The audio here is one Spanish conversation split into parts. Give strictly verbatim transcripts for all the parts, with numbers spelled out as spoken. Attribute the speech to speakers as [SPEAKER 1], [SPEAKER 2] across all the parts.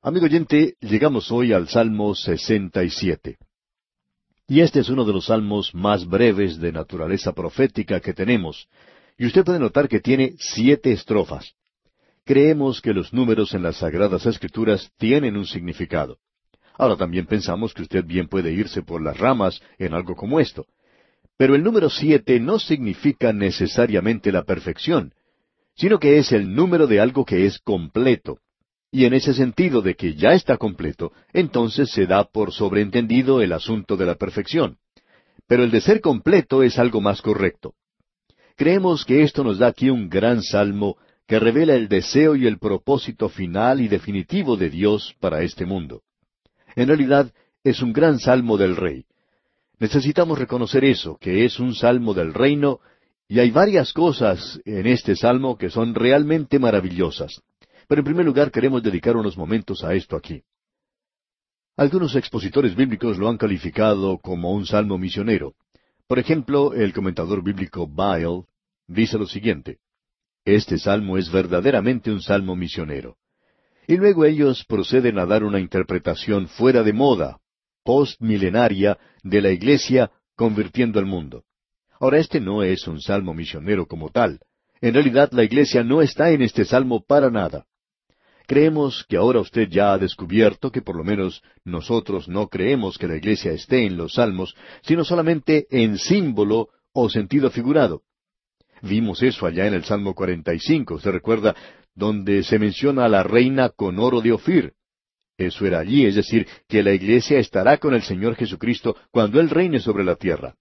[SPEAKER 1] Amigo oyente, llegamos hoy al Salmo sesenta y siete. Y este es uno de los salmos más breves de naturaleza profética que tenemos. Y usted puede notar que tiene siete estrofas. Creemos que los números en las Sagradas Escrituras tienen un significado. Ahora también pensamos que usted bien puede irse por las ramas en algo como esto. Pero el número siete no significa necesariamente la perfección, sino que es el número de algo que es completo. Y en ese sentido de que ya está completo, entonces se da por sobreentendido el asunto de la perfección. Pero el de ser completo es algo más correcto. Creemos que esto nos da aquí un gran salmo que revela el deseo y el propósito final y definitivo de Dios para este mundo. En realidad, es un gran salmo del Rey. Necesitamos reconocer eso, que es un salmo del reino, y hay varias cosas en este salmo que son realmente maravillosas. Pero en primer lugar queremos dedicar unos momentos a esto aquí. Algunos expositores bíblicos lo han calificado como un salmo misionero. Por ejemplo, el comentador bíblico Bayle dice lo siguiente: este salmo es verdaderamente un salmo misionero. Y luego ellos proceden a dar una interpretación fuera de moda, postmilenaria, de la Iglesia convirtiendo al mundo. Ahora, este no es un salmo misionero como tal. En realidad, la Iglesia no está en este salmo para nada. Creemos que ahora usted ya ha descubierto que por lo menos nosotros no creemos que la Iglesia esté en los salmos, sino solamente en símbolo o sentido figurado. Vimos eso allá en el Salmo cuarenta y cinco, ¿se recuerda?, donde se menciona a la reina con oro de Ofir. Eso era allí, es decir, que la Iglesia estará con el Señor Jesucristo cuando Él reine sobre la tierra.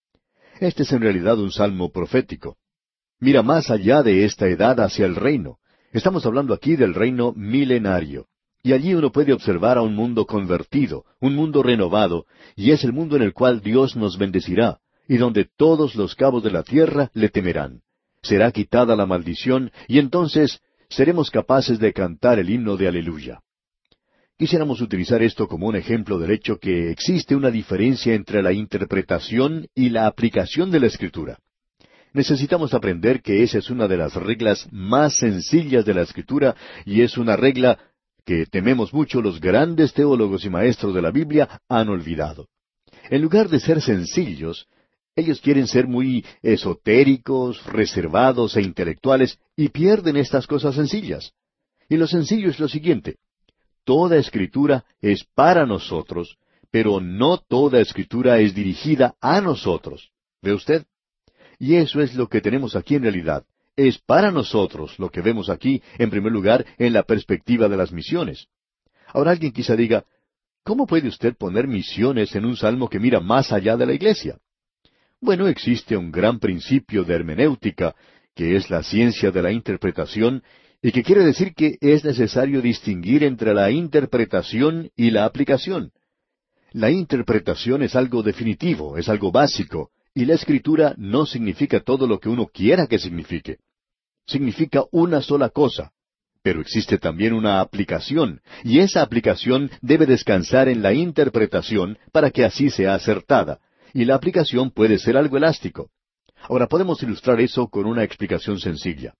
[SPEAKER 1] Este es en realidad un salmo profético. Mira más allá de esta edad hacia el reino. Estamos hablando aquí del reino milenario. Y allí uno puede observar a un mundo convertido, un mundo renovado, y es el mundo en el cual Dios nos bendecirá, y donde todos los cabos de la tierra le temerán. Será quitada la maldición, y entonces seremos capaces de cantar el himno de Aleluya. Quisiéramos utilizar esto como un ejemplo del hecho que existe una diferencia entre la interpretación y la aplicación de la Escritura. Necesitamos aprender que esa es una de las reglas más sencillas de la Escritura, y es una regla que tememos mucho los grandes teólogos y maestros de la Biblia han olvidado. En lugar de ser sencillos, ellos quieren ser muy esotéricos, reservados e intelectuales, y pierden estas cosas sencillas. Y lo sencillo es lo siguiente: toda Escritura es para nosotros, pero no toda Escritura es dirigida a nosotros. ¿Ve usted? Y eso es lo que tenemos aquí en realidad. Es para nosotros lo que vemos aquí, en primer lugar, en la perspectiva de las misiones. Ahora alguien quizá diga, ¿cómo puede usted poner misiones en un salmo que mira más allá de la iglesia? Bueno, existe un gran principio de hermenéutica, que es la ciencia de la interpretación, y que quiere decir que es necesario distinguir entre la interpretación y la aplicación. La interpretación es algo definitivo, es algo básico, y la Escritura no significa todo lo que uno quiera que signifique. Significa una sola cosa, pero existe también una aplicación, y esa aplicación debe descansar en la interpretación para que así sea acertada, y la aplicación puede ser algo elástico. Ahora podemos ilustrar eso con una explicación sencilla.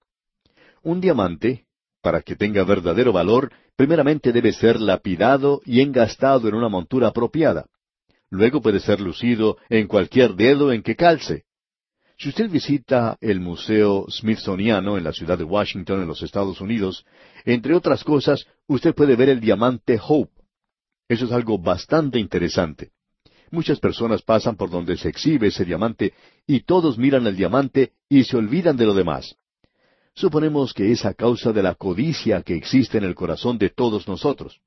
[SPEAKER 1] Un diamante, para que tenga verdadero valor, primeramente debe ser lapidado y engastado en una montura apropiada. Luego puede ser lucido en cualquier dedo en que calce. Si usted visita el Museo Smithsoniano en la ciudad de Washington, en los Estados Unidos, entre otras cosas, usted puede ver el diamante Hope. Eso es algo bastante interesante. Muchas personas pasan por donde se exhibe ese diamante y todos miran el diamante y se olvidan de lo demás. Suponemos que es a causa de la codicia que existe en el corazón de todos nosotros.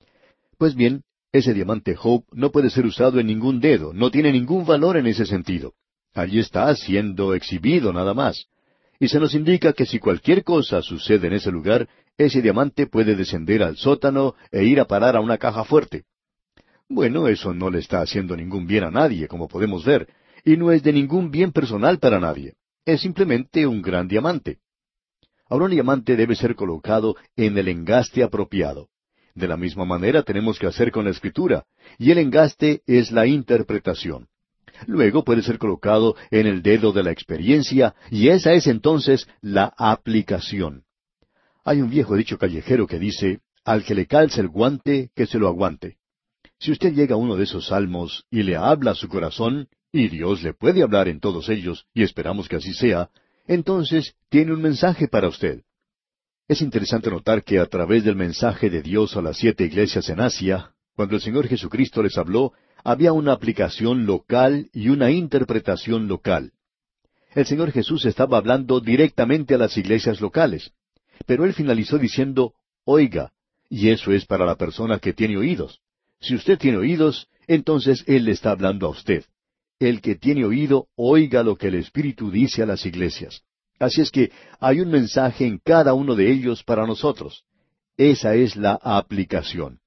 [SPEAKER 1] Pues bien, ese diamante Hope no puede ser usado en ningún dedo, no tiene ningún valor en ese sentido. Allí está siendo exhibido nada más. Y se nos indica que si cualquier cosa sucede en ese lugar, ese diamante puede descender al sótano e ir a parar a una caja fuerte. Bueno, eso no le está haciendo ningún bien a nadie, como podemos ver, y no es de ningún bien personal para nadie. Es simplemente un gran diamante. Ahora un diamante debe ser colocado en el engaste apropiado. De la misma manera tenemos que hacer con la Escritura, y el engaste es la interpretación. Luego puede ser colocado en el dedo de la experiencia, y esa es entonces la aplicación. Hay un viejo dicho callejero que dice, al que le calce el guante, que se lo aguante. Si usted llega a uno de esos salmos y le habla a su corazón, y Dios le puede hablar en todos ellos, y esperamos que así sea, entonces tiene un mensaje para usted. Es interesante notar que a través del mensaje de Dios a las siete iglesias en Asia, cuando el Señor Jesucristo les habló, había una aplicación local y una interpretación local. El Señor Jesús estaba hablando directamente a las iglesias locales, pero Él finalizó diciendo, oiga, y eso es para la persona que tiene oídos. Si usted tiene oídos, entonces Él le está hablando a usted. El que tiene oído, oiga lo que el Espíritu dice a las iglesias. Así es que hay un mensaje en cada uno de ellos para nosotros. Esa es la aplicación.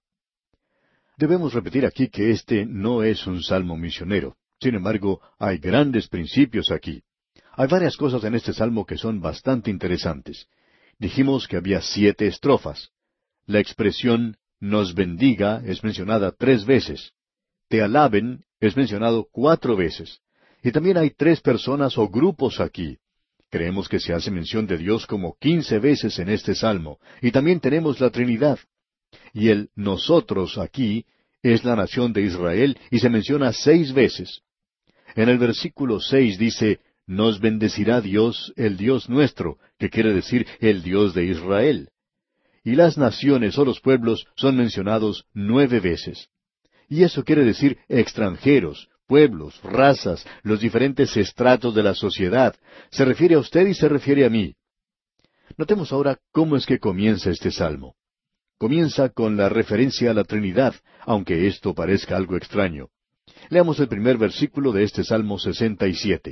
[SPEAKER 1] Debemos repetir aquí que este no es un salmo misionero. Sin embargo, hay grandes principios aquí. Hay varias cosas en este salmo que son bastante interesantes. Dijimos que había siete estrofas. La expresión nos bendiga es mencionada tres veces. Te alaben es mencionado cuatro veces. Y también hay tres personas o grupos aquí. Creemos que se hace mención de Dios como quince veces en este salmo. Y también tenemos la Trinidad. Y el nosotros aquí es la nación de Israel y se menciona seis veces. En el versículo seis dice, nos bendecirá Dios, el Dios nuestro, que quiere decir el Dios de Israel. Y las naciones o los pueblos son mencionados nueve veces. Y eso quiere decir extranjeros, pueblos, razas, los diferentes estratos de la sociedad. Se refiere a usted y se refiere a mí. Notemos ahora cómo es que comienza este salmo. Comienza con la referencia a la Trinidad, aunque esto parezca algo extraño. Leamos el primer versículo de este Salmo sesenta y siete.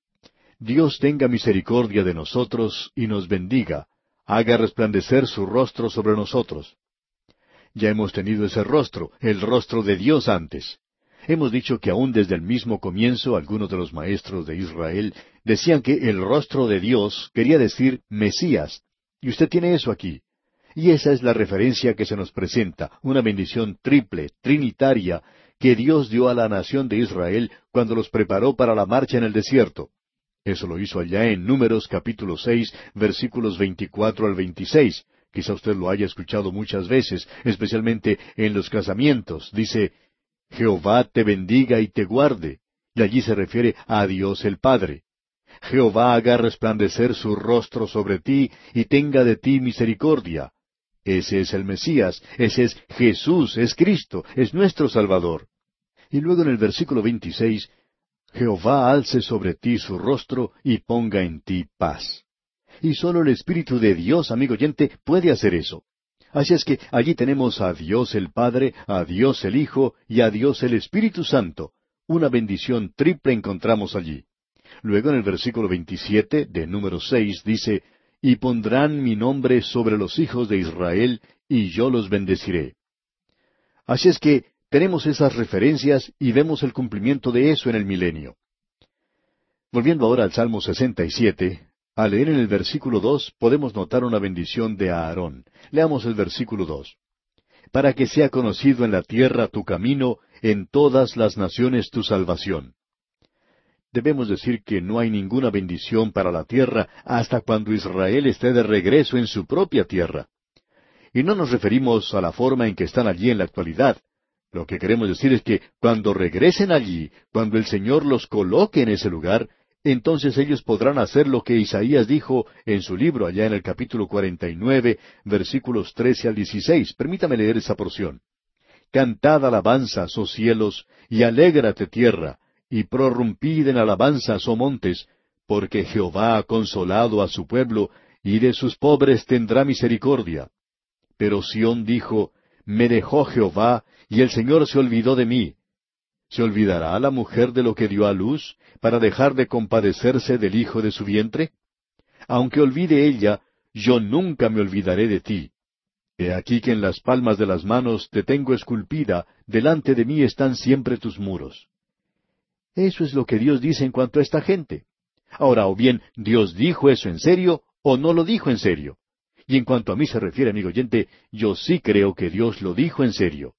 [SPEAKER 1] Dios tenga misericordia de nosotros y nos bendiga, haga resplandecer su rostro sobre nosotros. Ya hemos tenido ese rostro, el rostro de Dios antes. Hemos dicho que aún desde el mismo comienzo algunos de los maestros de Israel decían que el rostro de Dios quería decir Mesías. Y usted tiene eso aquí. Y esa es la referencia que se nos presenta, una bendición triple, trinitaria, que Dios dio a la nación de Israel cuando los preparó para la marcha en el desierto. Eso lo hizo allá en Números capítulo seis, versículos veinticuatro al veintiséis. Quizá usted lo haya escuchado muchas veces, especialmente en los casamientos. Dice, Jehová te bendiga y te guarde. Y allí se refiere a Dios el Padre. Jehová haga resplandecer su rostro sobre ti y tenga de ti misericordia. Ese es el Mesías, ese es Jesús, es Cristo, es nuestro Salvador. Y luego en el versículo veintiséis, Jehová alce sobre ti su rostro y ponga en ti paz. Y solo el Espíritu de Dios, amigo oyente, puede hacer eso. Así es que allí tenemos a Dios el Padre, a Dios el Hijo y a Dios el Espíritu Santo. Una bendición triple encontramos allí. Luego en el versículo veintisiete de número seis dice, y pondrán mi nombre sobre los hijos de Israel, y yo los bendeciré. Así es que tenemos esas referencias y vemos el cumplimiento de eso en el milenio. Volviendo ahora al Salmo sesenta y siete, al leer en el versículo dos podemos notar una bendición de Aarón. Leamos el versículo dos. Para que sea conocido en la tierra tu camino, en todas las naciones tu salvación. Debemos decir que no hay ninguna bendición para la tierra hasta cuando Israel esté de regreso en su propia tierra. Y no nos referimos a la forma en que están allí en la actualidad. Lo que queremos decir es que cuando regresen allí, cuando el Señor los coloque en ese lugar, entonces ellos podrán hacer lo que Isaías dijo en su libro allá en el capítulo cuarenta y nueve, versículos trece al dieciséis. Permítame leer esa porción. Cantad alabanzas, oh cielos, y alégrate tierra, y prorrumpid en alabanzas, oh montes, porque Jehová ha consolado a su pueblo, y de sus pobres tendrá misericordia. Pero Sión dijo, me dejó Jehová, y el Señor se olvidó de mí. ¿Se olvidará la mujer de lo que dio a luz, para dejar de compadecerse del hijo de su vientre? Aunque olvide ella, yo nunca me olvidaré de ti. He aquí que en las palmas de las manos te tengo esculpida, delante de mí están siempre tus muros. Eso es lo que Dios dice en cuanto a esta gente. Ahora, o bien Dios dijo eso en serio, o no lo dijo en serio. Y en cuanto a mí se refiere, amigo oyente, yo sí creo que Dios lo dijo en serio.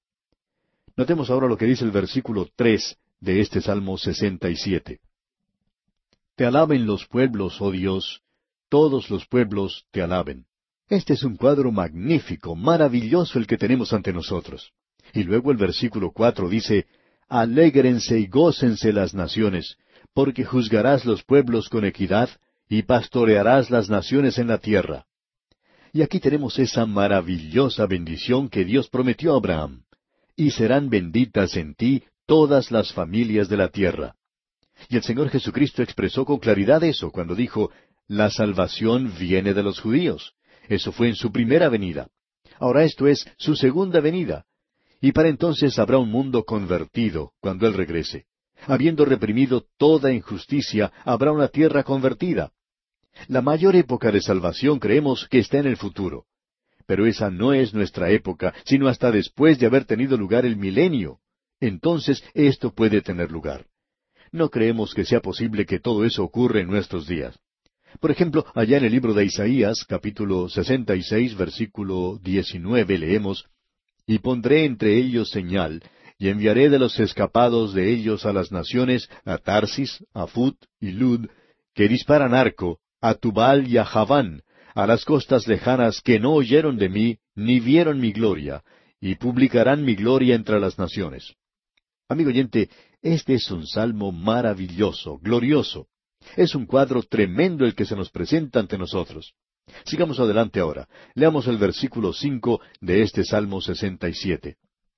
[SPEAKER 1] Notemos ahora lo que dice el versículo tres de este Salmo sesenta y siete. Te alaben los pueblos, oh Dios, todos los pueblos te alaben. Este es un cuadro magnífico, maravilloso el que tenemos ante nosotros. Y luego el versículo cuatro dice, Alégrense y gócense las naciones, porque juzgarás los pueblos con equidad, y pastorearás las naciones en la tierra. Y aquí tenemos esa maravillosa bendición que Dios prometió a Abraham. Y serán benditas en ti todas las familias de la tierra. Y el Señor Jesucristo expresó con claridad eso cuando dijo, la salvación viene de los judíos. Eso fue en su primera venida. Ahora esto es su segunda venida. Y para entonces habrá un mundo convertido cuando Él regrese. Habiendo reprimido toda injusticia, habrá una tierra convertida. La mayor época de salvación creemos que está en el futuro. Pero esa no es nuestra época, sino hasta después de haber tenido lugar el milenio. Entonces esto puede tener lugar. No creemos que sea posible que todo eso ocurra en nuestros días. Por ejemplo, allá en el libro de Isaías, capítulo sesenta y seis, versículo diecinueve, leemos, Y pondré entre ellos señal, y enviaré de los escapados de ellos a las naciones, a Tarsis, a Fut y Lud, que disparan arco, a Tubal y a Javán, a las costas lejanas que no oyeron de mí, ni vieron mi gloria, y publicarán mi gloria entre las naciones. Amigo oyente, este es un salmo maravilloso, glorioso. Es un cuadro tremendo el que se nos presenta ante nosotros. Sigamos adelante ahora. Leamos el versículo cinco de este Salmo sesenta y siete.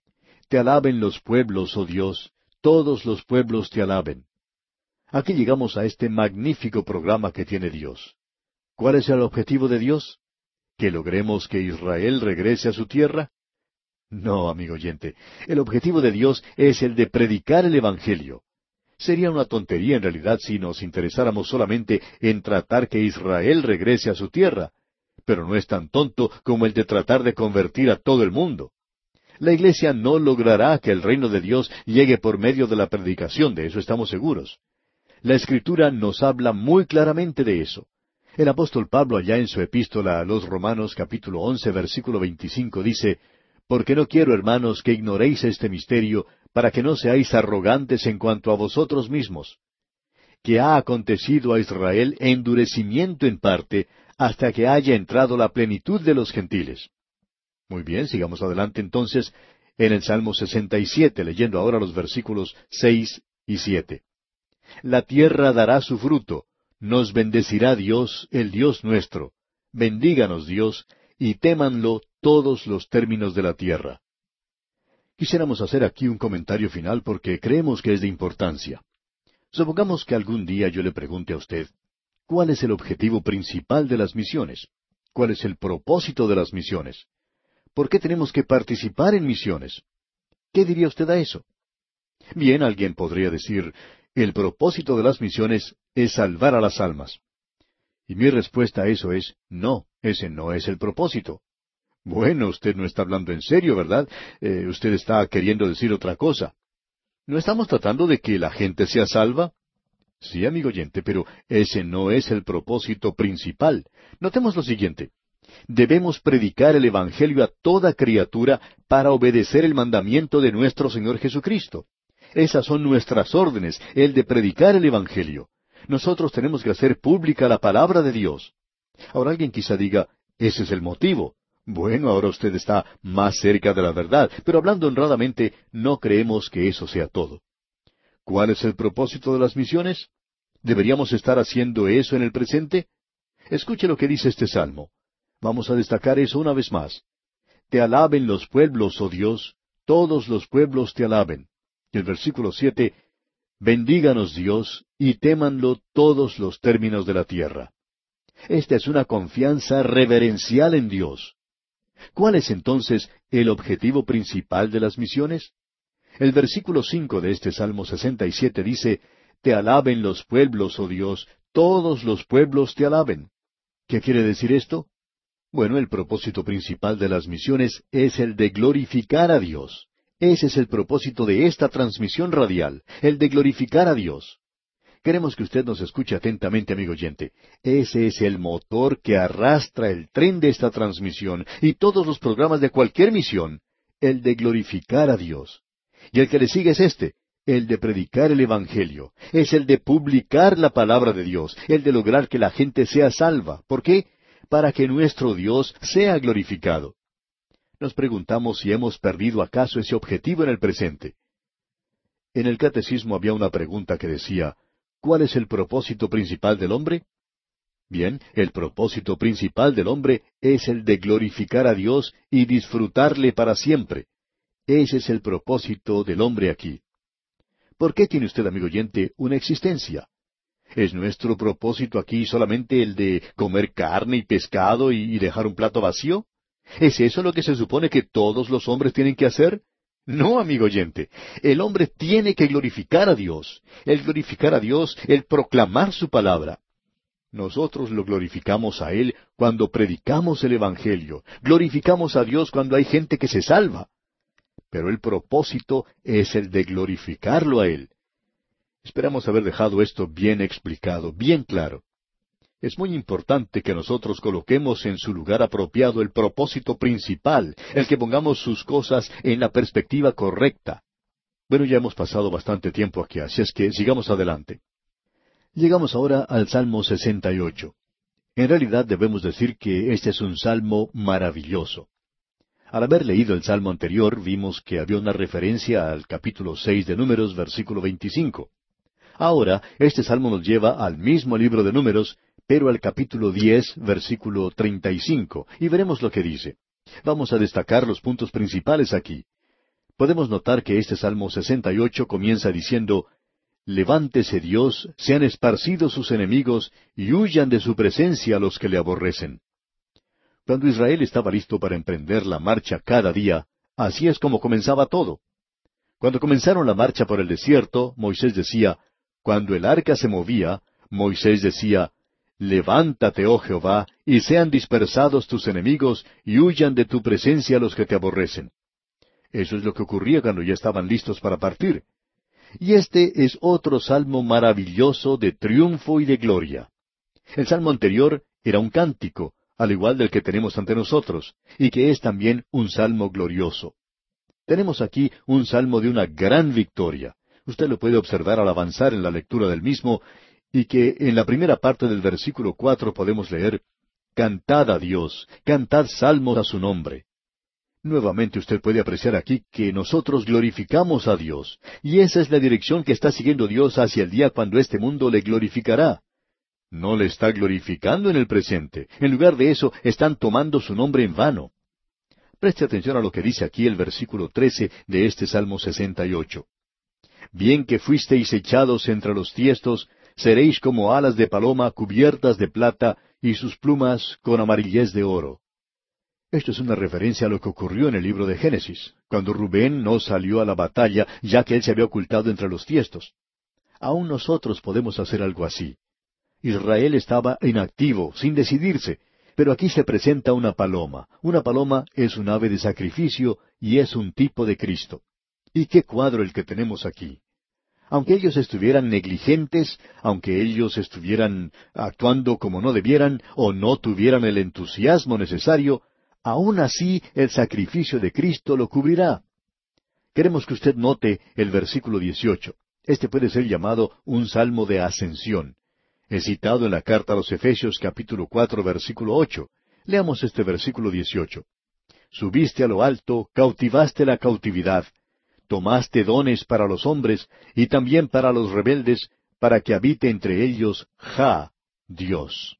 [SPEAKER 1] Te alaben los pueblos, oh Dios, todos los pueblos te alaben. Aquí llegamos a este magnífico programa que tiene Dios. ¿Cuál es el objetivo de Dios? ¿Que logremos que Israel regrese a su tierra? No, amigo oyente, el objetivo de Dios es el de predicar el Evangelio. Sería una tontería en realidad si nos interesáramos solamente en tratar que Israel regrese a su tierra, pero no es tan tonto como el de tratar de convertir a todo el mundo. La Iglesia no logrará que el reino de Dios llegue por medio de la predicación, de eso estamos seguros. La Escritura nos habla muy claramente de eso. El apóstol Pablo allá en su epístola a los Romanos capítulo once versículo veinticinco dice, Porque no quiero, hermanos, que ignoréis este misterio, para que no seáis arrogantes en cuanto a vosotros mismos, que ha acontecido a Israel endurecimiento en parte, hasta que haya entrado la plenitud de los gentiles. Muy bien, sigamos adelante entonces en el Salmo sesenta y siete, leyendo ahora los versículos seis y siete. La tierra dará su fruto, nos bendecirá Dios, el Dios nuestro. Bendíganos Dios, y témanlo todos los términos de la tierra. Quisiéramos hacer aquí un comentario final porque creemos que es de importancia. Supongamos que algún día yo le pregunte a usted, ¿cuál es el objetivo principal de las misiones? ¿Cuál es el propósito de las misiones? ¿Por qué tenemos que participar en misiones? ¿Qué diría usted a eso? Bien, alguien podría decir, el propósito de las misiones es salvar a las almas. Y mi respuesta a eso es, no, ese no es el propósito. Bueno, usted no está hablando en serio, ¿verdad? Eh, usted está queriendo decir otra cosa. ¿No estamos tratando de que la gente sea salva? Sí, amigo oyente, pero ese no es el propósito principal. Notemos lo siguiente. Debemos predicar el Evangelio a toda criatura para obedecer el mandamiento de nuestro Señor Jesucristo. Esas son nuestras órdenes, el de predicar el Evangelio. Nosotros tenemos que hacer pública la palabra de Dios. Ahora alguien quizá diga, ese es el motivo. Bueno, ahora usted está más cerca de la verdad, pero hablando honradamente, no creemos que eso sea todo. ¿Cuál es el propósito de las misiones? ¿Deberíamos estar haciendo eso en el presente? Escuche lo que dice este salmo. Vamos a destacar eso una vez más. Te alaben los pueblos, oh Dios, todos los pueblos te alaben. Y el versículo siete, bendíganos Dios, y témanlo todos los términos de la tierra. Esta es una confianza reverencial en Dios. ¿Cuál es entonces el objetivo principal de las misiones? El versículo cinco de este Salmo sesenta y siete dice, Te alaben los pueblos, oh Dios, todos los pueblos te alaben. ¿Qué quiere decir esto? Bueno, el propósito principal de las misiones es el de glorificar a Dios. Ese es el propósito de esta transmisión radial, el de glorificar a Dios. Queremos que usted nos escuche atentamente, amigo oyente. Ese es el motor que arrastra el tren de esta transmisión y todos los programas de cualquier misión, el de glorificar a Dios. Y el que le sigue es este, el de predicar el Evangelio. Es el de publicar la palabra de Dios, el de lograr que la gente sea salva. ¿Por qué? para que nuestro Dios sea glorificado. Nos preguntamos si hemos perdido acaso ese objetivo en el presente. En el catecismo había una pregunta que decía, ¿cuál es el propósito principal del hombre? Bien, el propósito principal del hombre es el de glorificar a Dios y disfrutarle para siempre. Ese es el propósito del hombre aquí. ¿Por qué tiene usted, amigo oyente, una existencia? ¿Es nuestro propósito aquí solamente el de comer carne y pescado y dejar un plato vacío? ¿Es eso lo que se supone que todos los hombres tienen que hacer? No, amigo oyente. El hombre tiene que glorificar a Dios. El glorificar a Dios, el proclamar su palabra. Nosotros lo glorificamos a Él cuando predicamos el Evangelio. Glorificamos a Dios cuando hay gente que se salva. Pero el propósito es el de glorificarlo a Él. Esperamos haber dejado esto bien explicado, bien claro. Es muy importante que nosotros coloquemos en su lugar apropiado el propósito principal, el que pongamos sus cosas en la perspectiva correcta. Bueno, ya hemos pasado bastante tiempo aquí, así es que sigamos adelante. Llegamos ahora al Salmo sesenta y ocho. En realidad debemos decir que este es un salmo maravilloso. Al haber leído el salmo anterior, vimos que había una referencia al capítulo seis de Números, versículo veinticinco. Ahora, este salmo nos lleva al mismo libro de Números, pero al capítulo diez, versículo treinta y cinco, y veremos lo que dice. Vamos a destacar los puntos principales aquí. Podemos notar que este Salmo sesenta y ocho comienza diciendo, «Levántese Dios, sean esparcidos sus enemigos, y huyan de su presencia los que le aborrecen». Cuando Israel estaba listo para emprender la marcha cada día, así es como comenzaba todo. Cuando comenzaron la marcha por el desierto, Moisés decía, cuando el arca se movía, Moisés decía, «Levántate, oh Jehová, y sean dispersados tus enemigos, y huyan de tu presencia los que te aborrecen». Eso es lo que ocurría cuando ya estaban listos para partir. Y este es otro salmo maravilloso de triunfo y de gloria. El salmo anterior era un cántico, al igual del que tenemos ante nosotros, y que es también un salmo glorioso. Tenemos aquí un salmo de una gran victoria. Usted lo puede observar al avanzar en la lectura del mismo, y que en la primera parte del versículo cuatro podemos leer, «Cantad a Dios, cantad salmos a su nombre». Nuevamente usted puede apreciar aquí que nosotros glorificamos a Dios, y esa es la dirección que está siguiendo Dios hacia el día cuando este mundo le glorificará. No le está glorificando en el presente. En lugar de eso, están tomando su nombre en vano. Preste atención a lo que dice aquí el versículo trece de este Salmo sesenta y ocho. «Bien que fuisteis echados entre los tiestos, seréis como alas de paloma cubiertas de plata, y sus plumas con amarillez de oro». Esto es una referencia a lo que ocurrió en el libro de Génesis, cuando Rubén no salió a la batalla, ya que él se había ocultado entre los tiestos. Aún nosotros podemos hacer algo así. Israel estaba inactivo, sin decidirse, pero aquí se presenta una paloma. Una paloma es un ave de sacrificio y es un tipo de Cristo. ¿Y qué cuadro el que tenemos aquí? Aunque ellos estuvieran negligentes, aunque ellos estuvieran actuando como no debieran, o no tuvieran el entusiasmo necesario, aún así el sacrificio de Cristo lo cubrirá. Queremos que usted note el versículo dieciocho. Este puede ser llamado un salmo de ascensión. Es citado en la carta a los Efesios capítulo cuatro versículo ocho. Leamos este versículo dieciocho. «Subiste a lo alto, cautivaste la cautividad, tomaste dones para los hombres y también para los rebeldes, para que habite entre ellos Jah, Dios».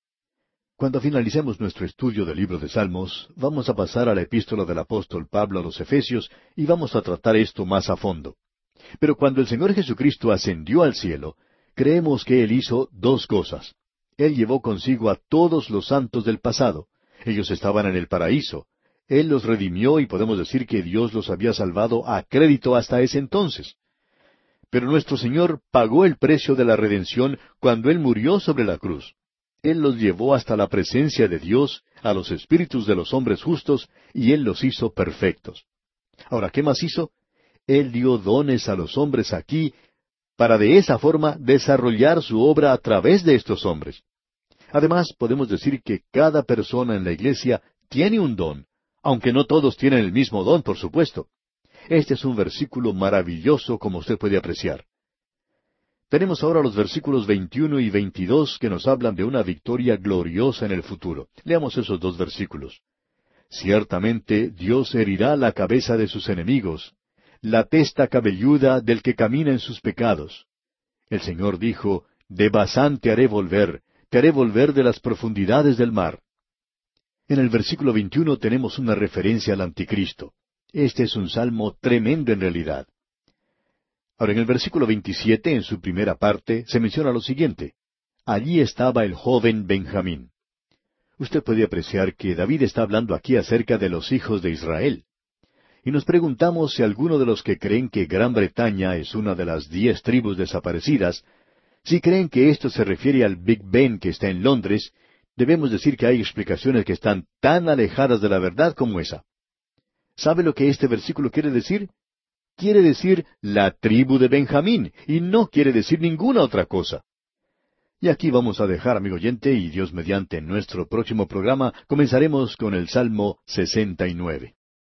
[SPEAKER 1] Cuando finalicemos nuestro estudio del libro de Salmos, vamos a pasar a la epístola del apóstol Pablo a los Efesios y vamos a tratar esto más a fondo. Pero cuando el Señor Jesucristo ascendió al cielo, creemos que Él hizo dos cosas. Él llevó consigo a todos los santos del pasado. Ellos estaban en el paraíso. Él los redimió y podemos decir que Dios los había salvado a crédito hasta ese entonces. Pero nuestro Señor pagó el precio de la redención cuando Él murió sobre la cruz. Él los llevó hasta la presencia de Dios, a los espíritus de los hombres justos, y Él los hizo perfectos. Ahora, ¿qué más hizo? Él dio dones a los hombres aquí, para de esa forma desarrollar su obra a través de estos hombres. Además, podemos decir que cada persona en la iglesia tiene un don, aunque no todos tienen el mismo don, por supuesto. Este es un versículo maravilloso, como usted puede apreciar. Tenemos ahora los versículos veintiuno y veintidós que nos hablan de una victoria gloriosa en el futuro. Leamos esos dos versículos. Ciertamente Dios herirá la cabeza de sus enemigos, la testa cabelluda del que camina en sus pecados. El Señor dijo, de Basán te haré volver, te haré volver de las profundidades del mar. En el versículo veintiuno tenemos una referencia al anticristo. Este es un salmo tremendo en realidad. Ahora, en el versículo veintisiete, en su primera parte, se menciona lo siguiente. Allí estaba el joven Benjamín. Usted puede apreciar que David está hablando aquí acerca de los hijos de Israel. Y nos preguntamos si alguno de los que creen que Gran Bretaña es una de las diez tribus desaparecidas, si creen que esto se refiere al Big Ben que está en Londres, debemos decir que hay explicaciones que están tan alejadas de la verdad como esa. ¿Sabe lo que este versículo quiere decir? Quiere decir la tribu de Benjamín, y no quiere decir ninguna otra cosa. Y aquí vamos a dejar, amigo oyente, y Dios mediante en nuestro próximo programa comenzaremos con el Salmo sesenta y nueve.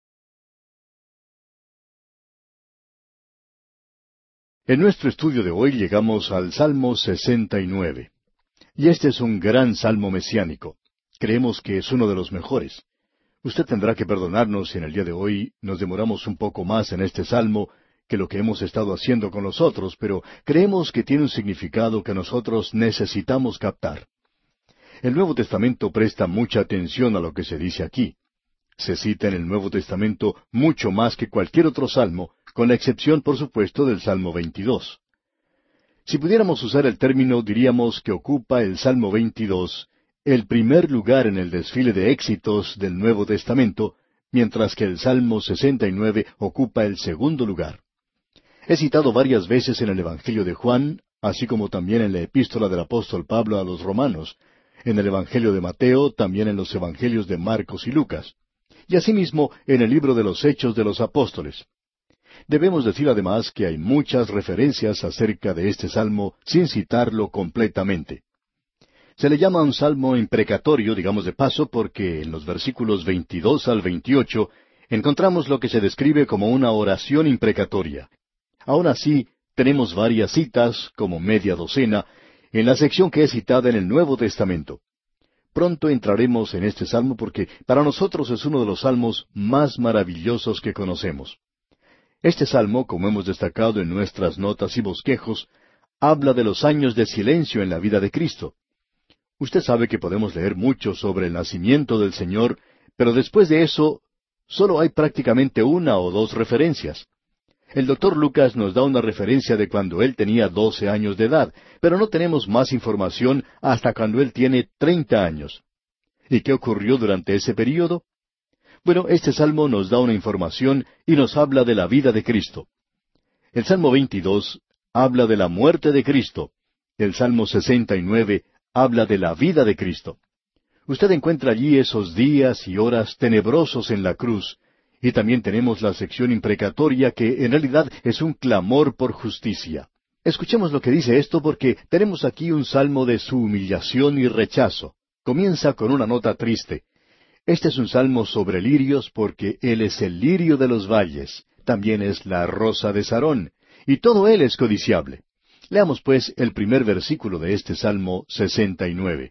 [SPEAKER 1] En nuestro estudio de hoy llegamos al Salmo sesenta y nueve. Y este es un gran salmo mesiánico. Creemos que es uno de los mejores. Usted tendrá que perdonarnos si en el día de hoy nos demoramos un poco más en este salmo que lo que hemos estado haciendo con los otros, pero creemos que tiene un significado que nosotros necesitamos captar. El Nuevo Testamento presta mucha atención a lo que se dice aquí. Se cita en el Nuevo Testamento mucho más que cualquier otro salmo, con la excepción, por supuesto, del Salmo veintidós. Si pudiéramos usar el término, diríamos que ocupa el Salmo veintidós el primer lugar en el desfile de éxitos del Nuevo Testamento, mientras que el Salmo sesenta y nueve ocupa el segundo lugar. Es citado varias veces en el Evangelio de Juan, así como también en la epístola del apóstol Pablo a los Romanos, en el Evangelio de Mateo, también en los Evangelios de Marcos y Lucas, y asimismo en el libro de los Hechos de los Apóstoles. Debemos decir además que hay muchas referencias acerca de este salmo sin citarlo completamente. Se le llama un salmo imprecatorio, digamos de paso, porque en los versículos veintidós al veintiocho encontramos lo que se describe como una oración imprecatoria. Aún así, tenemos varias citas, como media docena, en la sección que es citada en el Nuevo Testamento. Pronto entraremos en este salmo porque para nosotros es uno de los salmos más maravillosos que conocemos. Este salmo, como hemos destacado en nuestras notas y bosquejos, habla de los años de silencio en la vida de Cristo. Usted sabe que podemos leer mucho sobre el nacimiento del Señor, pero después de eso, solo hay prácticamente una o dos referencias. El doctor Lucas nos da una referencia de cuando él tenía doce años de edad, pero no tenemos más información hasta cuando él tiene treinta años. ¿Y qué ocurrió durante ese período? Bueno, este salmo nos da una información y nos habla de la vida de Cristo. El Salmo veintidós habla de la muerte de Cristo. El Salmo sesenta y nueve habla de la vida de Cristo. Usted encuentra allí esos días y horas tenebrosos en la cruz, y también tenemos la sección imprecatoria que en realidad es un clamor por justicia. Escuchemos lo que dice esto porque tenemos aquí un salmo de su humillación y rechazo. Comienza con una nota triste. Este es un salmo sobre lirios porque Él es el lirio de los valles, también es la rosa de Sarón, y todo Él es codiciable. Leamos pues el primer versículo de este Salmo sesenta y nueve.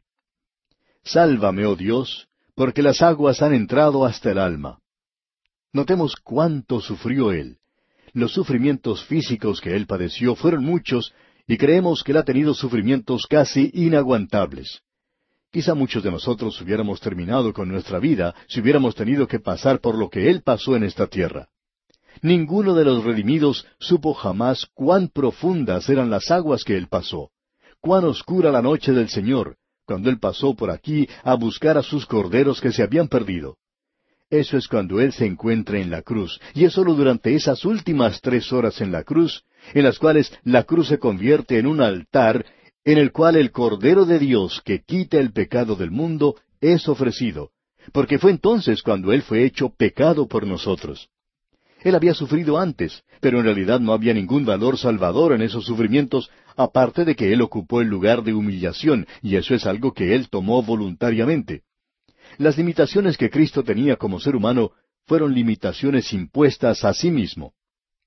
[SPEAKER 1] Sálvame, oh Dios, porque las aguas han entrado hasta el alma. Notemos cuánto sufrió Él. Los sufrimientos físicos que Él padeció fueron muchos, y creemos que Él ha tenido sufrimientos casi inaguantables. Quizá muchos de nosotros hubiéramos terminado con nuestra vida si hubiéramos tenido que pasar por lo que Él pasó en esta tierra. Ninguno de los redimidos supo jamás cuán profundas eran las aguas que Él pasó, cuán oscura la noche del Señor, cuando Él pasó por aquí a buscar a sus corderos que se habían perdido. Eso es cuando Él se encuentra en la cruz, y es sólo durante esas últimas tres horas en la cruz, en las cuales la cruz se convierte en un altar, en el cual el Cordero de Dios, que quita el pecado del mundo, es ofrecido, porque fue entonces cuando Él fue hecho pecado por nosotros. Él había sufrido antes, pero en realidad no había ningún valor salvador en esos sufrimientos, aparte de que Él ocupó el lugar de humillación, y eso es algo que Él tomó voluntariamente. Las limitaciones que Cristo tenía como ser humano fueron limitaciones impuestas a sí mismo.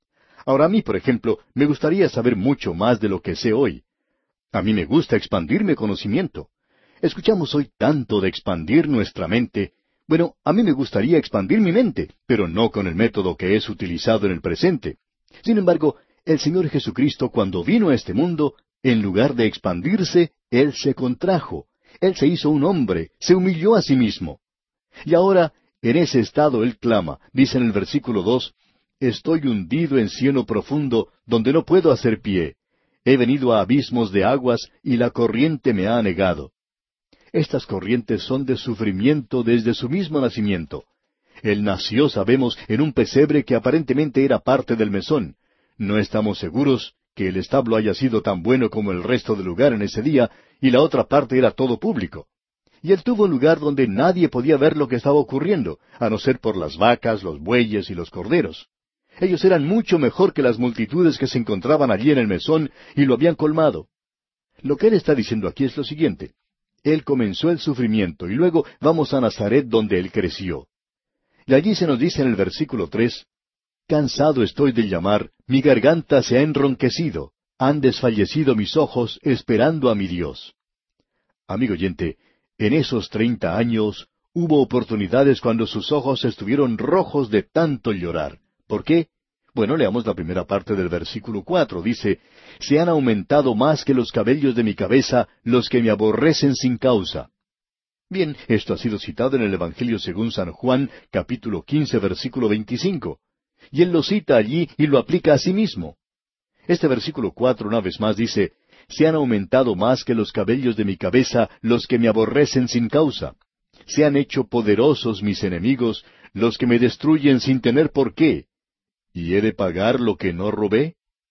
[SPEAKER 1] Ahora a mí, por ejemplo, me gustaría saber mucho más de lo que sé hoy. A mí me gusta expandir mi conocimiento. Escuchamos hoy tanto de expandir nuestra mente. Bueno, a mí me gustaría expandir mi mente, pero no con el método que es utilizado en el presente. Sin embargo, el Señor Jesucristo, cuando vino a este mundo, en lugar de expandirse, Él se contrajo. Él se hizo un hombre, se humilló a sí mismo. Y ahora, en ese estado Él clama, dice en el versículo dos, «Estoy hundido en cieno profundo, donde no puedo hacer pie. He venido a abismos de aguas, y la corriente me ha anegado». Estas corrientes son de sufrimiento desde su mismo nacimiento. Él nació, sabemos, en un pesebre que aparentemente era parte del mesón. No estamos seguros que el establo haya sido tan bueno como el resto del lugar en ese día, y la otra parte era todo público. Y él tuvo un lugar donde nadie podía ver lo que estaba ocurriendo, a no ser por las vacas, los bueyes y los corderos. Ellos eran mucho mejor que las multitudes que se encontraban allí en el mesón y lo habían colmado. Lo que él está diciendo aquí es lo siguiente. Él comenzó el sufrimiento y luego vamos a Nazaret donde él creció. Y allí se nos dice en el versículo tres, «Cansado estoy de llamar, mi garganta se ha enronquecido, han desfallecido mis ojos esperando a mi Dios». Amigo oyente, en esos treinta años hubo oportunidades cuando sus ojos estuvieron rojos de tanto llorar. ¿Por qué? Bueno, leamos la primera parte del versículo cuatro. Dice, «Se han aumentado más que los cabellos de mi cabeza los que me aborrecen sin causa». Bien, esto ha sido citado en el Evangelio según San Juan, capítulo quince, versículo veinticinco. Y él lo cita allí y lo aplica a sí mismo. Este versículo cuatro una vez más dice, «Se han aumentado más que los cabellos de mi cabeza los que me aborrecen sin causa. Se han hecho poderosos mis enemigos, los que me destruyen sin tener por qué. ¿Y he de pagar lo que no robé?»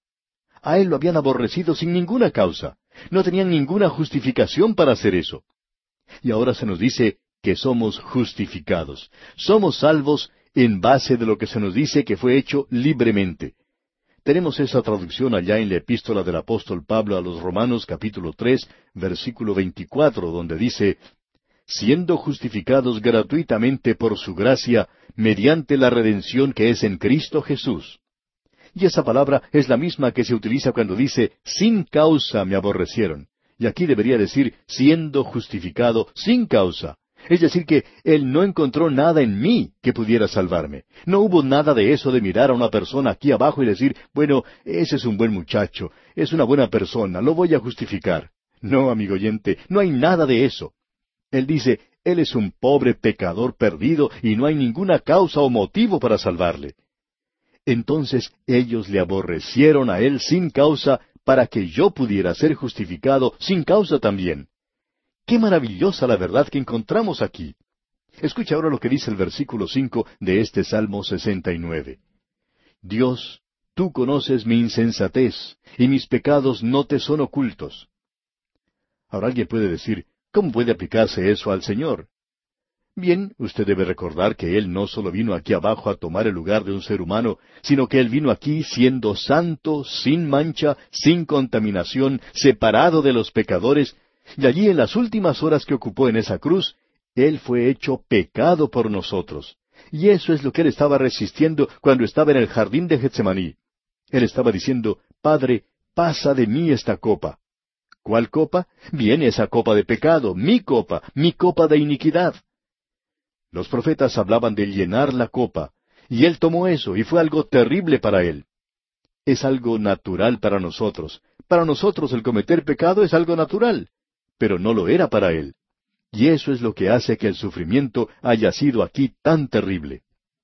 [SPEAKER 1] A él lo habían aborrecido sin ninguna causa. No tenían ninguna justificación para hacer eso. Y ahora se nos dice que somos justificados. Somos salvos en base de lo que se nos dice que fue hecho libremente. Tenemos esa traducción allá en la epístola del apóstol Pablo a los Romanos capítulo tres, versículo veinticuatro, donde dice, «Siendo justificados gratuitamente por su gracia, mediante la redención que es en Cristo Jesús». Y esa palabra es la misma que se utiliza cuando dice, «Sin causa me aborrecieron». Y aquí debería decir, «siendo justificado sin causa». Es decir, que Él no encontró nada en mí que pudiera salvarme. No hubo nada de eso de mirar a una persona aquí abajo y decir, «Bueno, ese es un buen muchacho, es una buena persona, lo voy a justificar». No, amigo oyente, no hay nada de eso. Él dice, «Él es un pobre pecador perdido y no hay ninguna causa o motivo para salvarle». Entonces ellos le aborrecieron a Él sin causa para que yo pudiera ser justificado sin causa también. ¡Qué maravillosa la verdad que encontramos aquí! Escucha ahora lo que dice el versículo cinco de este Salmo sesenta y nueve. «Dios, tú conoces mi insensatez, y mis pecados no te son ocultos». Ahora alguien puede decir, ¿cómo puede aplicarse eso al Señor? Bien, usted debe recordar que Él no solo vino aquí abajo a tomar el lugar de un ser humano, sino que Él vino aquí siendo santo, sin mancha, sin contaminación, separado de los pecadores, y allí en las últimas horas que ocupó en esa cruz, Él fue hecho pecado por nosotros. Y eso es lo que Él estaba resistiendo cuando estaba en el jardín de Getsemaní. Él estaba diciendo, «Padre, pasa de mí esta copa». ¿Cuál copa? Bien, esa copa de pecado, mi copa, mi copa de iniquidad. Los profetas hablaban de llenar la copa, y Él tomó eso, y fue algo terrible para Él. Es algo natural para nosotros. Para nosotros el cometer pecado es algo natural, pero no lo era para Él. Y eso es lo que hace que el sufrimiento haya sido aquí tan terrible.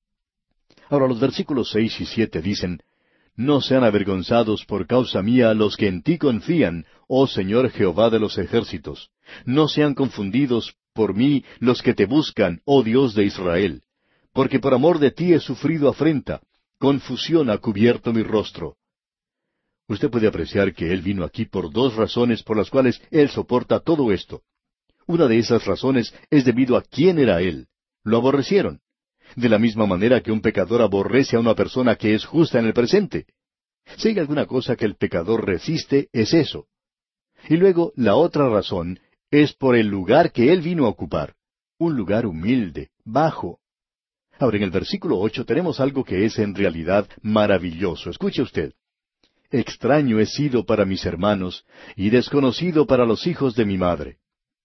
[SPEAKER 1] Ahora los versículos seis y siete dicen, «No sean avergonzados por causa mía los que en ti confían, oh Señor Jehová de los ejércitos. No sean confundidos por mí los que te buscan, oh Dios de Israel. Porque por amor de ti he sufrido afrenta, confusión ha cubierto mi rostro». Usted puede apreciar que Él vino aquí por dos razones por las cuales Él soporta todo esto. Una de esas razones es debido a quién era Él. Lo aborrecieron. De la misma manera que un pecador aborrece a una persona que es justa en el presente. Si hay alguna cosa que el pecador resiste, es eso. Y luego, la otra razón es por el lugar que Él vino a ocupar. Un lugar humilde, bajo. Ahora, en el versículo ocho tenemos algo que es en realidad maravilloso. Escuche usted. Extraño he sido para mis hermanos, y desconocido para los hijos de mi madre.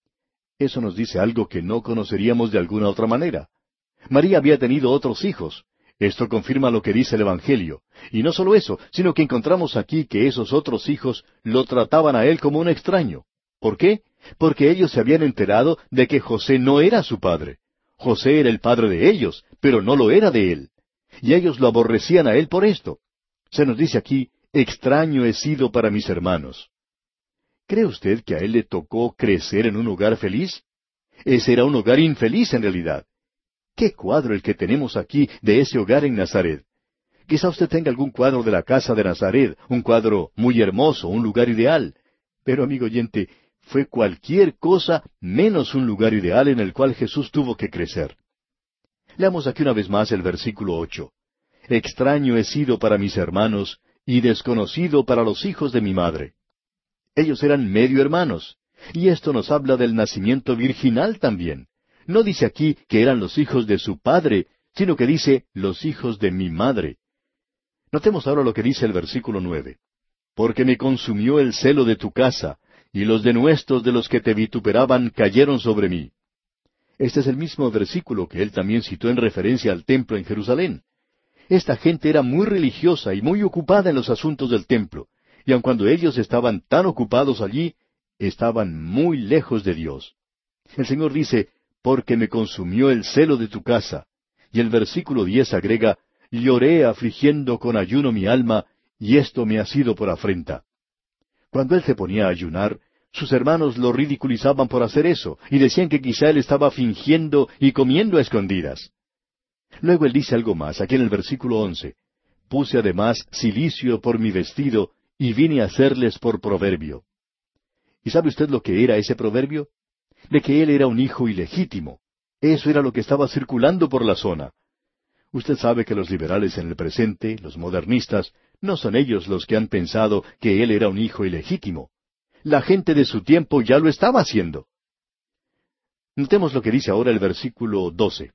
[SPEAKER 1] Eso nos dice algo que no conoceríamos de alguna otra manera. María había tenido otros hijos. Esto confirma lo que dice el Evangelio. Y no solo eso, sino que encontramos aquí que esos otros hijos lo trataban a él como un extraño. ¿Por qué? Porque ellos se habían enterado de que José no era su padre. José era el padre de ellos, pero no lo era de él. Y ellos lo aborrecían a él por esto. Se nos dice aquí, extraño he sido para mis hermanos. ¿Cree usted que a él le tocó crecer en un hogar feliz? Ese era un hogar infeliz en realidad. ¿Qué cuadro el que tenemos aquí de ese hogar en Nazaret? Quizá usted tenga algún cuadro de la casa de Nazaret, un cuadro muy hermoso, un lugar ideal. Pero, amigo oyente, fue cualquier cosa menos un lugar ideal en el cual Jesús tuvo que crecer. Leamos aquí una vez más el versículo ocho. Extraño he sido para mis hermanos, y desconocido para los hijos de mi madre. Ellos eran medio hermanos, y esto nos habla del nacimiento virginal también. No dice aquí que eran los hijos de su padre, sino que dice los hijos de mi madre. Notemos ahora lo que dice el versículo nueve. Porque me consumió el celo de tu casa, y los denuestos de los que te vituperaban cayeron sobre mí. Este es el mismo versículo que él también citó en referencia al templo en Jerusalén. Esta gente era muy religiosa y muy ocupada en los asuntos del templo, y aun cuando ellos estaban tan ocupados allí, estaban muy lejos de Dios. El Señor dice, porque me consumió el celo de tu casa. Y el versículo diez agrega, lloré afligiendo con ayuno mi alma, y esto me ha sido por afrenta. Cuando él se ponía a ayunar, sus hermanos lo ridiculizaban por hacer eso, y decían que quizá él estaba fingiendo y comiendo a escondidas. Luego él dice algo más, aquí en el versículo once. Puse además cilicio por mi vestido, y vine a hacerles por proverbio. ¿Y sabe usted lo que era ese proverbio? De que él era un hijo ilegítimo. Eso era lo que estaba circulando por la zona. Usted sabe que los liberales en el presente, los modernistas, no son ellos los que han pensado que él era un hijo ilegítimo. La gente de su tiempo ya lo estaba haciendo. Notemos lo que dice ahora el versículo doce.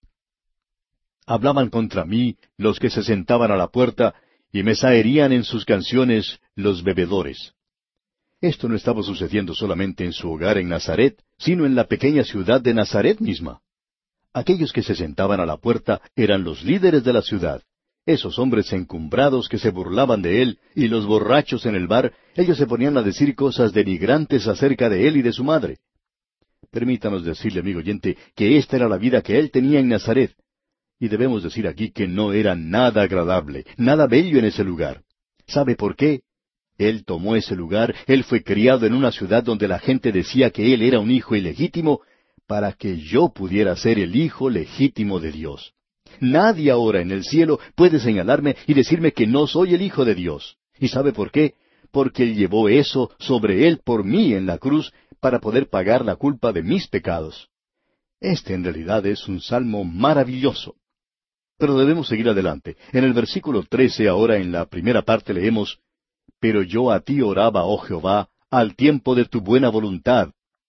[SPEAKER 1] Hablaban contra mí los que se sentaban a la puerta, y me zaherían en sus canciones los bebedores. Esto no estaba sucediendo solamente en su hogar en Nazaret, sino en la pequeña ciudad de Nazaret misma. Aquellos que se sentaban a la puerta eran los líderes de la ciudad. Esos hombres encumbrados que se burlaban de él, y los borrachos en el bar, ellos se ponían a decir cosas denigrantes acerca de él y de su madre. Permítanos decirle, amigo oyente, que esta era la vida que él tenía en Nazaret. Y debemos decir aquí que no era nada agradable, nada bello en ese lugar. ¿Sabe por qué? Él tomó ese lugar, él fue criado en una ciudad donde la gente decía que él era un hijo ilegítimo, para que yo pudiera ser el hijo legítimo de Dios. Nadie ahora en el cielo puede señalarme y decirme que no soy el hijo de Dios. ¿Y sabe por qué? Porque Él llevó eso sobre Él por mí en la cruz para poder pagar la culpa de mis pecados. Este en realidad es un salmo maravilloso. Pero debemos seguir adelante. En el versículo trece ahora en la primera parte leemos, Pero yo a ti oraba, oh Jehová, al tiempo de tu buena voluntad.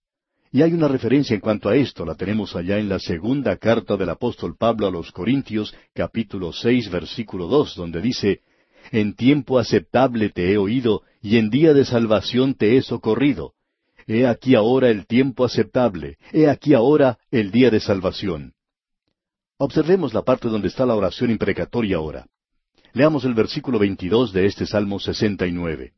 [SPEAKER 1] Y hay una referencia en cuanto a esto, la tenemos allá en la segunda carta del apóstol Pablo a los Corintios, capítulo seis, versículo dos, donde dice, En tiempo aceptable te he oído, y en día de salvación te he socorrido. He aquí ahora el tiempo aceptable, he aquí ahora el día de salvación. Observemos la parte donde está la oración imprecatoria ahora. Leamos el versículo veintidós de este Salmo sesenta y nueve.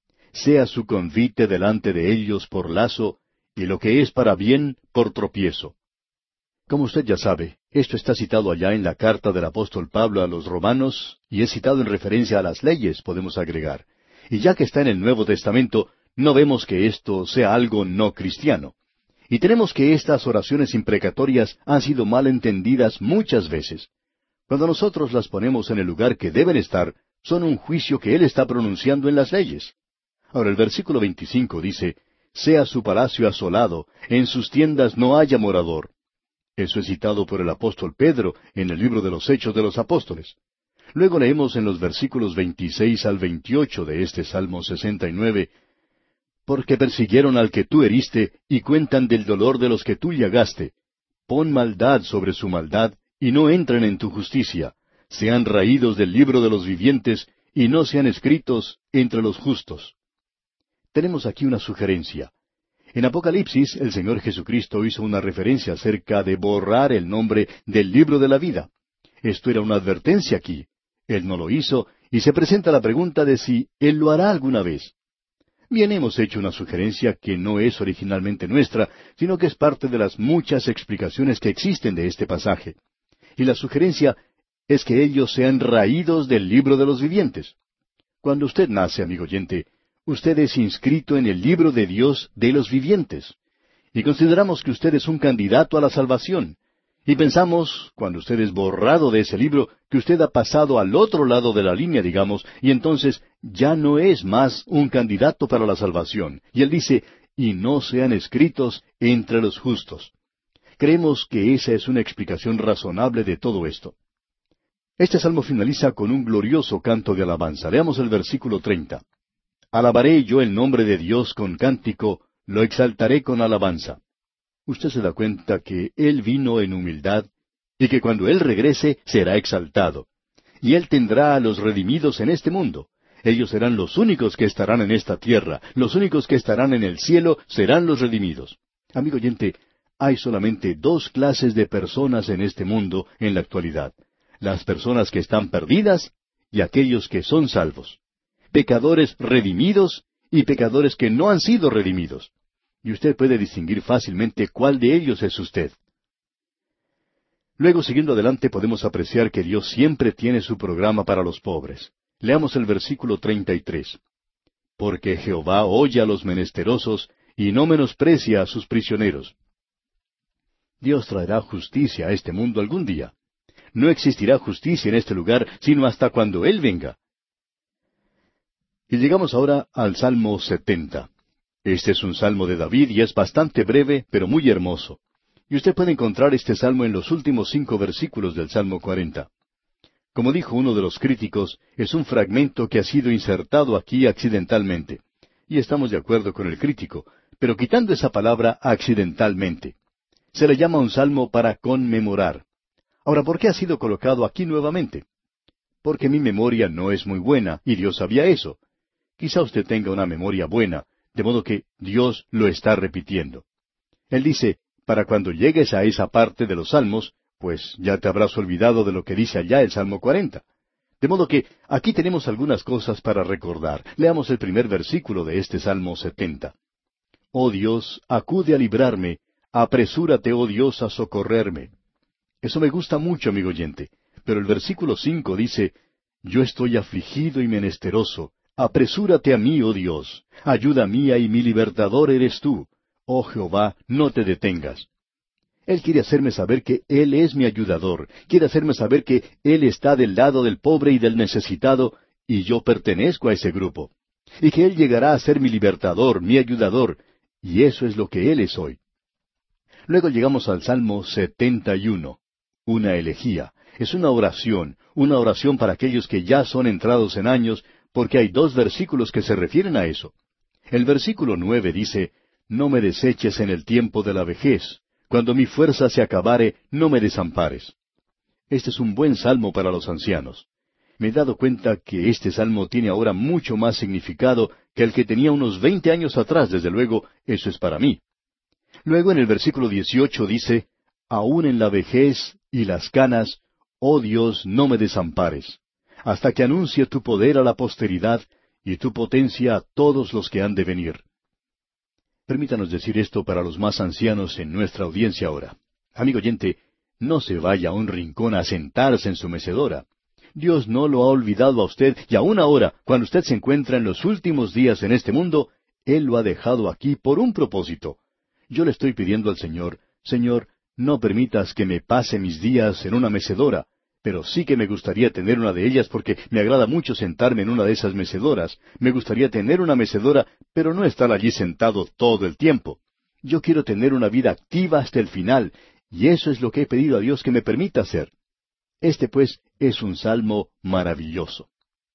[SPEAKER 1] Sea su convite delante de ellos por lazo, y lo que es para bien por tropiezo. Como usted ya sabe, esto está citado allá en la carta del apóstol Pablo a los romanos, y es citado en referencia a las leyes, podemos agregar. Y ya que está en el Nuevo Testamento, no vemos que esto sea algo no cristiano. Y tenemos que estas oraciones imprecatorias han sido mal entendidas muchas veces. Cuando nosotros las ponemos en el lugar que deben estar, son un juicio que Él está pronunciando en las leyes. Ahora el versículo veinticinco dice, Sea su palacio asolado, en sus tiendas no haya morador. Eso es citado por el apóstol Pedro en el libro de los Hechos de los Apóstoles. Luego leemos en los versículos veintiséis al veintiocho de este Salmo sesenta y nueve, Porque persiguieron al que tú heriste, y cuentan del dolor de los que tú llagaste. Pon maldad sobre su maldad, y no entren en tu justicia, sean raídos del libro de los vivientes, y no sean escritos entre los justos. Tenemos aquí una sugerencia. En Apocalipsis, el Señor Jesucristo hizo una referencia acerca de borrar el nombre del libro de la vida. Esto era una advertencia aquí. Él no lo hizo, y se presenta la pregunta de si Él lo hará alguna vez. Bien, hemos hecho una sugerencia que no es originalmente nuestra, sino que es parte de las muchas explicaciones que existen de este pasaje. Y la sugerencia es que ellos sean raídos del libro de los vivientes. Cuando usted nace, amigo oyente, usted es inscrito en el libro de Dios de los vivientes. Y consideramos que usted es un candidato a la salvación. Y pensamos, cuando usted es borrado de ese libro, que usted ha pasado al otro lado de la línea, digamos, y entonces ya no es más un candidato para la salvación. Y él dice, y no sean escritos entre los justos. Creemos que esa es una explicación razonable de todo esto. Este salmo finaliza con un glorioso canto de alabanza. Leamos el versículo treinta. Alabaré yo el nombre de Dios con cántico, lo exaltaré con alabanza. Usted se da cuenta que Él vino en humildad y que cuando Él regrese será exaltado. Y Él tendrá a los redimidos en este mundo. Ellos serán los únicos que estarán en esta tierra. Los únicos que estarán en el cielo serán los redimidos. Amigo oyente, hay solamente dos clases de personas en este mundo en la actualidad. Las personas que están perdidas y aquellos que son salvos. Pecadores redimidos y pecadores que no han sido redimidos. Y usted puede distinguir fácilmente cuál de ellos es usted. Luego, siguiendo adelante, podemos apreciar que Dios siempre tiene su programa para los pobres. Leamos el versículo treinta y tres. Porque Jehová oye a los menesterosos y no menosprecia a sus prisioneros. Dios traerá justicia a este mundo algún día. No existirá justicia en este lugar sino hasta cuando Él venga. Y llegamos ahora al Salmo setenta. Este es un salmo de David y es bastante breve, pero muy hermoso. Y usted puede encontrar este salmo en los últimos cinco versículos del Salmo cuarenta. Como dijo uno de los críticos, es un fragmento que ha sido insertado aquí accidentalmente. Y estamos de acuerdo con el crítico, pero quitando esa palabra accidentalmente. Se le llama un salmo para conmemorar. Ahora, ¿por qué ha sido colocado aquí nuevamente? Porque mi memoria no es muy buena, y Dios sabía eso. Quizá usted tenga una memoria buena, de modo que Dios lo está repitiendo. Él dice, para cuando llegues a esa parte de los salmos, pues ya te habrás olvidado de lo que dice allá el Salmo cuarenta. De modo que aquí tenemos algunas cosas para recordar. Leamos el primer versículo de este Salmo setenta. Oh Dios, acude a librarme, apresúrate, oh Dios, a socorrerme. Eso me gusta mucho, amigo oyente. Pero el versículo cinco dice, Yo estoy afligido y menesteroso. Apresúrate a mí, oh Dios. Ayuda mía y mi libertador eres tú. Oh Jehová, no te detengas. Él quiere hacerme saber que Él es mi ayudador. Quiere hacerme saber que Él está del lado del pobre y del necesitado, y yo pertenezco a ese grupo. Y que Él llegará a ser mi libertador, mi ayudador, y eso es lo que Él es hoy. Luego llegamos al Salmo setenta y uno. Una elegía. Es una oración, una oración para aquellos que ya son entrados en años, porque hay dos versículos que se refieren a eso. El versículo nueve dice, No me deseches en el tiempo de la vejez, cuando mi fuerza se acabare, no me desampares. Este es un buen salmo para los ancianos. Me he dado cuenta que este salmo tiene ahora mucho más significado que el que tenía unos veinte años atrás, desde luego, eso es para mí. Luego en el versículo dieciocho dice, Aún en la vejez y las canas, oh Dios, no me desampares, hasta que anuncie tu poder a la posteridad y tu potencia a todos los que han de venir. Permítanos decir esto para los más ancianos en nuestra audiencia ahora. Amigo oyente, no se vaya a un rincón a sentarse en su mecedora. Dios no lo ha olvidado a usted, y aún ahora, cuando usted se encuentra en los últimos días en este mundo, Él lo ha dejado aquí por un propósito. Yo le estoy pidiendo al Señor, Señor, no permitas que me pase mis días en una mecedora, pero sí que me gustaría tener una de ellas porque me agrada mucho sentarme en una de esas mecedoras. Me gustaría tener una mecedora, pero no estar allí sentado todo el tiempo. Yo quiero tener una vida activa hasta el final, y eso es lo que he pedido a Dios que me permita hacer. Este, pues, es un salmo maravilloso.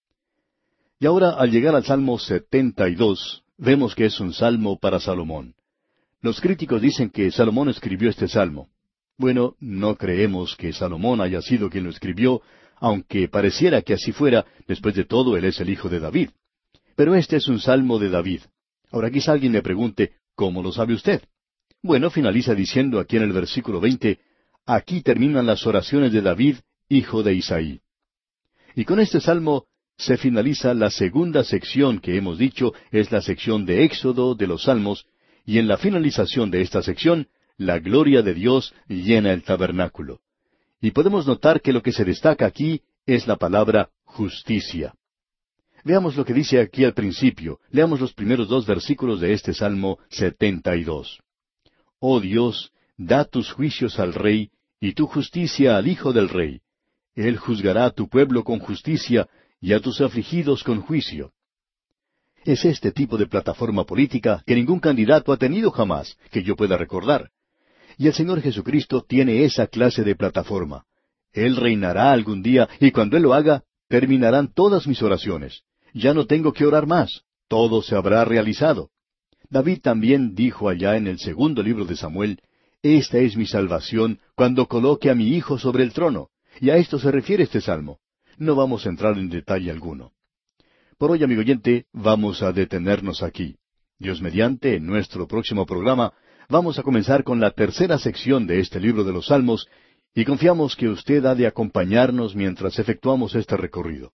[SPEAKER 1] Y ahora, al llegar al Salmo setenta y dos, vemos que es un salmo para Salomón. Los críticos dicen que Salomón escribió este salmo. Bueno, no creemos que Salomón haya sido quien lo escribió, aunque pareciera que así fuera. Después de todo, él es el hijo de David. Pero este es un salmo de David. Ahora quizá alguien me pregunte, ¿cómo lo sabe usted? Bueno, finaliza diciendo aquí en el versículo veinte, aquí terminan las oraciones de David, hijo de Isaí. Y con este salmo se finaliza la segunda sección que hemos dicho es la sección de Éxodo de los Salmos, y en la finalización de esta sección, la gloria de Dios llena el tabernáculo. Y podemos notar que lo que se destaca aquí es la palabra justicia. Veamos lo que dice aquí al principio. Leamos los primeros dos versículos de este Salmo setenta y dos. Oh Dios, da tus juicios al rey, y tu justicia al hijo del rey. Él juzgará a tu pueblo con justicia, y a tus afligidos con juicio. Es este tipo de plataforma política que ningún candidato ha tenido jamás, que yo pueda recordar. Y el Señor Jesucristo tiene esa clase de plataforma. Él reinará algún día, y cuando Él lo haga, terminarán todas mis oraciones. Ya no tengo que orar más. Todo se habrá realizado. David también dijo allá en el segundo libro de Samuel, esta es mi salvación cuando coloque a mi hijo sobre el trono. Y a esto se refiere este salmo. No vamos a entrar en detalle alguno. Por hoy, amigo oyente, vamos a detenernos aquí. Dios mediante, en nuestro próximo programa, vamos a comenzar con la tercera sección de este libro de los Salmos, y confiamos que usted ha de acompañarnos mientras efectuamos este recorrido.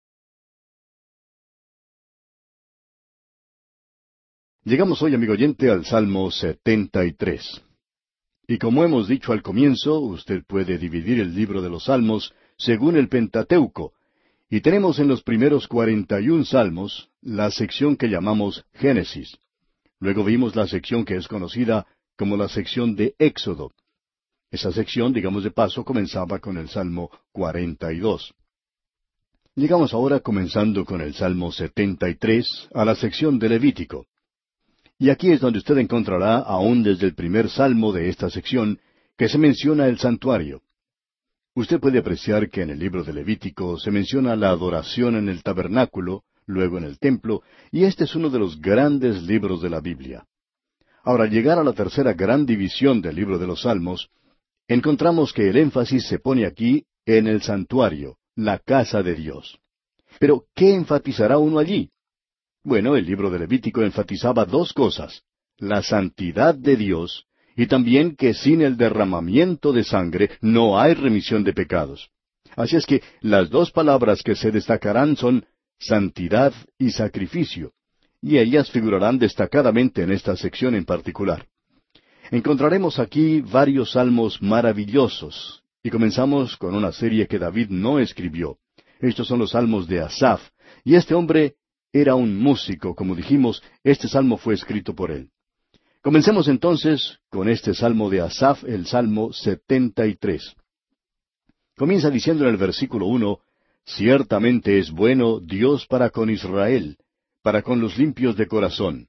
[SPEAKER 1] Llegamos hoy, amigo oyente, al Salmo setenta y tres. Y como hemos dicho al comienzo, usted puede dividir el libro de los Salmos según el Pentateuco, y tenemos en los primeros cuarenta y un salmos la sección que llamamos Génesis. Luego vimos la sección que es conocida como la sección de Éxodo. Esa sección, digamos de paso, comenzaba con el Salmo cuarenta y dos. Llegamos ahora, comenzando con el Salmo setenta y tres, a la sección de Levítico. Y aquí es donde usted encontrará, aún desde el primer salmo de esta sección, que se menciona el santuario. Usted puede apreciar que en el libro de Levítico se menciona la adoración en el tabernáculo, luego en el templo, y este es uno de los grandes libros de la Biblia. Ahora, al llegar a la tercera gran división del libro de los Salmos, encontramos que el énfasis se pone aquí en el santuario, la casa de Dios. Pero, ¿qué enfatizará uno allí? Bueno, el libro de Levítico enfatizaba dos cosas: la santidad de Dios, y también que sin el derramamiento de sangre no hay remisión de pecados. Así es que las dos palabras que se destacarán son santidad y sacrificio, y ellas figurarán destacadamente en esta sección en particular. Encontraremos aquí varios salmos maravillosos, y comenzamos con una serie que David no escribió. Estos son los salmos de Asaf, y este hombre era un músico, como dijimos. Este salmo fue escrito por él. Comencemos entonces con este salmo de Asaf, el Salmo setenta y tres. Comienza diciendo en el versículo uno, ciertamente es bueno Dios para con Israel, para con los limpios de corazón.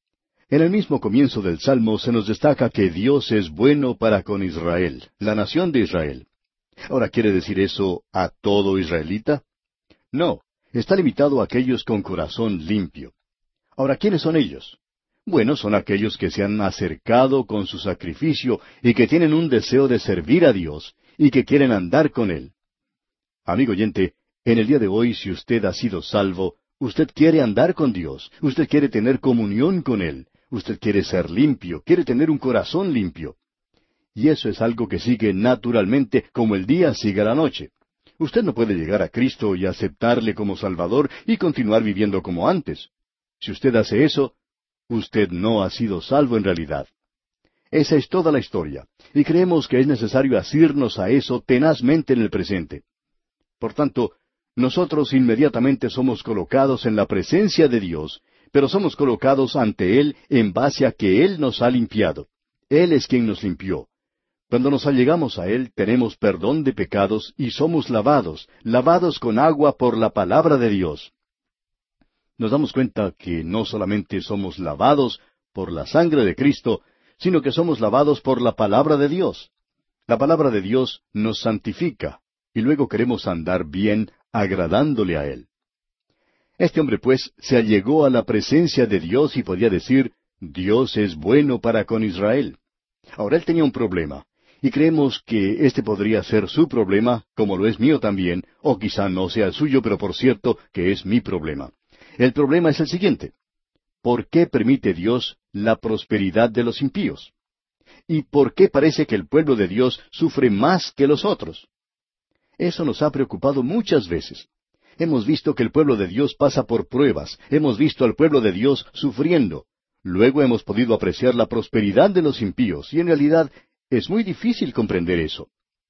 [SPEAKER 1] En el mismo comienzo del Salmo se nos destaca que Dios es bueno para con Israel, la nación de Israel. Ahora, ¿quiere decir eso a todo israelita? No, está limitado a aquellos con corazón limpio. Ahora, ¿quiénes son ellos? Bueno, son aquellos que se han acercado con su sacrificio y que tienen un deseo de servir a Dios y que quieren andar con Él. Amigo oyente, en el día de hoy, si usted ha sido salvo, usted quiere andar con Dios, usted quiere tener comunión con Él, usted quiere ser limpio, quiere tener un corazón limpio. Y eso es algo que sigue naturalmente como el día sigue la noche. Usted no puede llegar a Cristo y aceptarle como Salvador y continuar viviendo como antes. Si usted hace eso, usted no ha sido salvo en realidad. Esa es toda la historia, y creemos que es necesario asirnos a eso tenazmente en el presente. Por tanto, nosotros inmediatamente somos colocados en la presencia de Dios, pero somos colocados ante Él en base a que Él nos ha limpiado. Él es quien nos limpió. Cuando nos allegamos a Él, tenemos perdón de pecados y somos lavados, lavados con agua por la palabra de Dios. Nos damos cuenta que no solamente somos lavados por la sangre de Cristo, sino que somos lavados por la palabra de Dios. La palabra de Dios nos santifica, y luego queremos andar bien, agradándole a Él. Este hombre, pues, se allegó a la presencia de Dios y podía decir, Dios es bueno para con Israel. Ahora él tenía un problema, y creemos que este podría ser su problema, como lo es mío también, o quizá no sea el suyo, pero por cierto que es mi problema. El problema es el siguiente: ¿por qué permite Dios la prosperidad de los impíos? ¿Y por qué parece que el pueblo de Dios sufre más que los otros? Eso nos ha preocupado muchas veces. Hemos visto que el pueblo de Dios pasa por pruebas, hemos visto al pueblo de Dios sufriendo. Luego hemos podido apreciar la prosperidad de los impíos, y en realidad es muy difícil comprender eso.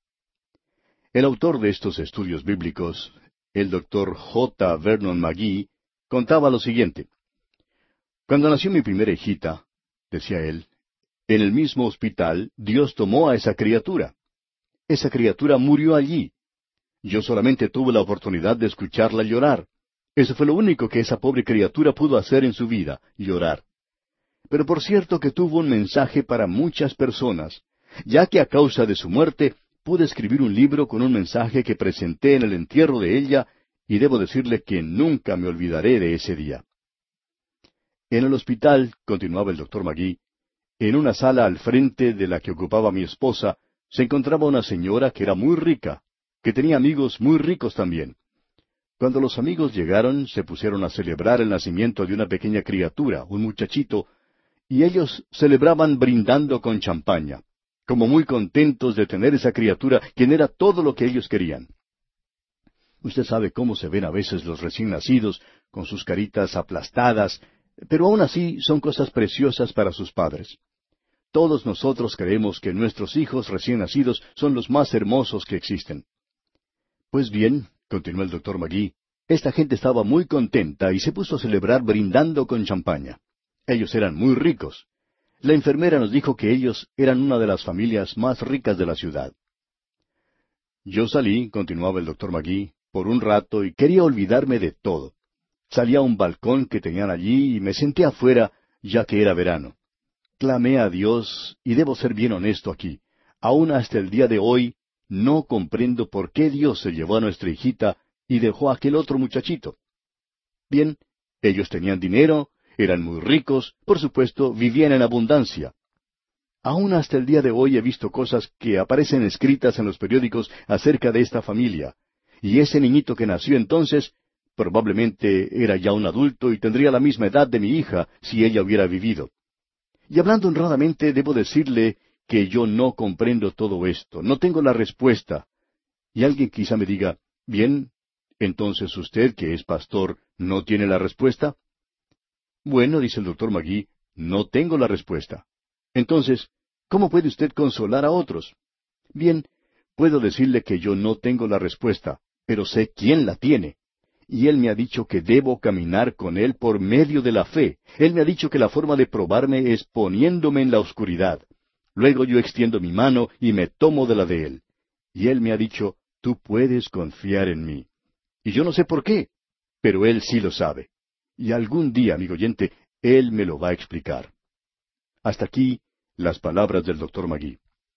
[SPEAKER 1] El autor de estos estudios bíblicos, el doctor J. Vernon McGee, contaba lo siguiente. Cuando nació mi primera hijita, decía él, en el mismo hospital Dios tomó a esa criatura. Esa criatura murió allí. Yo solamente tuve la oportunidad de escucharla llorar. Eso fue lo único que esa pobre criatura pudo hacer en su vida, llorar. Pero por cierto que tuvo un mensaje para muchas personas, ya que a causa de su muerte pude escribir un libro con un mensaje que presenté en el entierro de ella, y debo decirle que nunca me olvidaré de ese día. En el hospital, continuaba el doctor McGee, en una sala al frente de la que ocupaba mi esposa, se encontraba una señora que era muy rica, que tenía amigos muy ricos también. Cuando los amigos llegaron, se pusieron a celebrar el nacimiento de una pequeña criatura, un muchachito, y ellos celebraban brindando con champaña, como muy contentos de tener esa criatura, quien era todo lo que ellos querían. Usted sabe cómo se ven a veces los recién nacidos, con sus caritas aplastadas, pero aún así son cosas preciosas para sus padres. Todos nosotros creemos que nuestros hijos recién nacidos son los más hermosos que existen. Pues bien, continuó el doctor McGee, esta gente estaba muy contenta y se puso a celebrar brindando con champaña. Ellos eran muy ricos. La enfermera nos dijo que ellos eran una de las familias más ricas de la ciudad. Yo salí, continuaba el doctor McGee, por un rato y quería olvidarme de todo. Salí a un balcón que tenían allí y me senté afuera, ya que era verano. Clamé a Dios, y debo ser bien honesto aquí, aún hasta el día de hoy, no comprendo por qué Dios se llevó a nuestra hijita y dejó a aquel otro muchachito. Bien, ellos tenían dinero, eran muy ricos, por supuesto, vivían en abundancia. Aún hasta el día de hoy he visto cosas que aparecen escritas en los periódicos acerca de esta familia, y ese niñito que nació entonces, probablemente era ya un adulto y tendría la misma edad de mi hija si ella hubiera vivido. Y hablando honradamente, debo decirle que yo no comprendo todo esto, no tengo la respuesta. Y alguien quizá me diga, bien, entonces usted, que es pastor, ¿no tiene la respuesta? Bueno, dice el doctor McGee, no tengo la respuesta. Entonces, ¿cómo puede usted consolar a otros? Bien, puedo decirle que yo no tengo la respuesta, pero sé quién la tiene. Y Él me ha dicho que debo caminar con Él por medio de la fe. Él me ha dicho que la forma de probarme es poniéndome en la oscuridad. Luego yo extiendo mi mano y me tomo de la de Él. Y Él me ha dicho, tú puedes confiar en mí. Y yo no sé por qué, pero Él sí lo sabe. Y algún día, amigo oyente, Él me lo va a explicar. Hasta aquí las palabras del doctor McGee.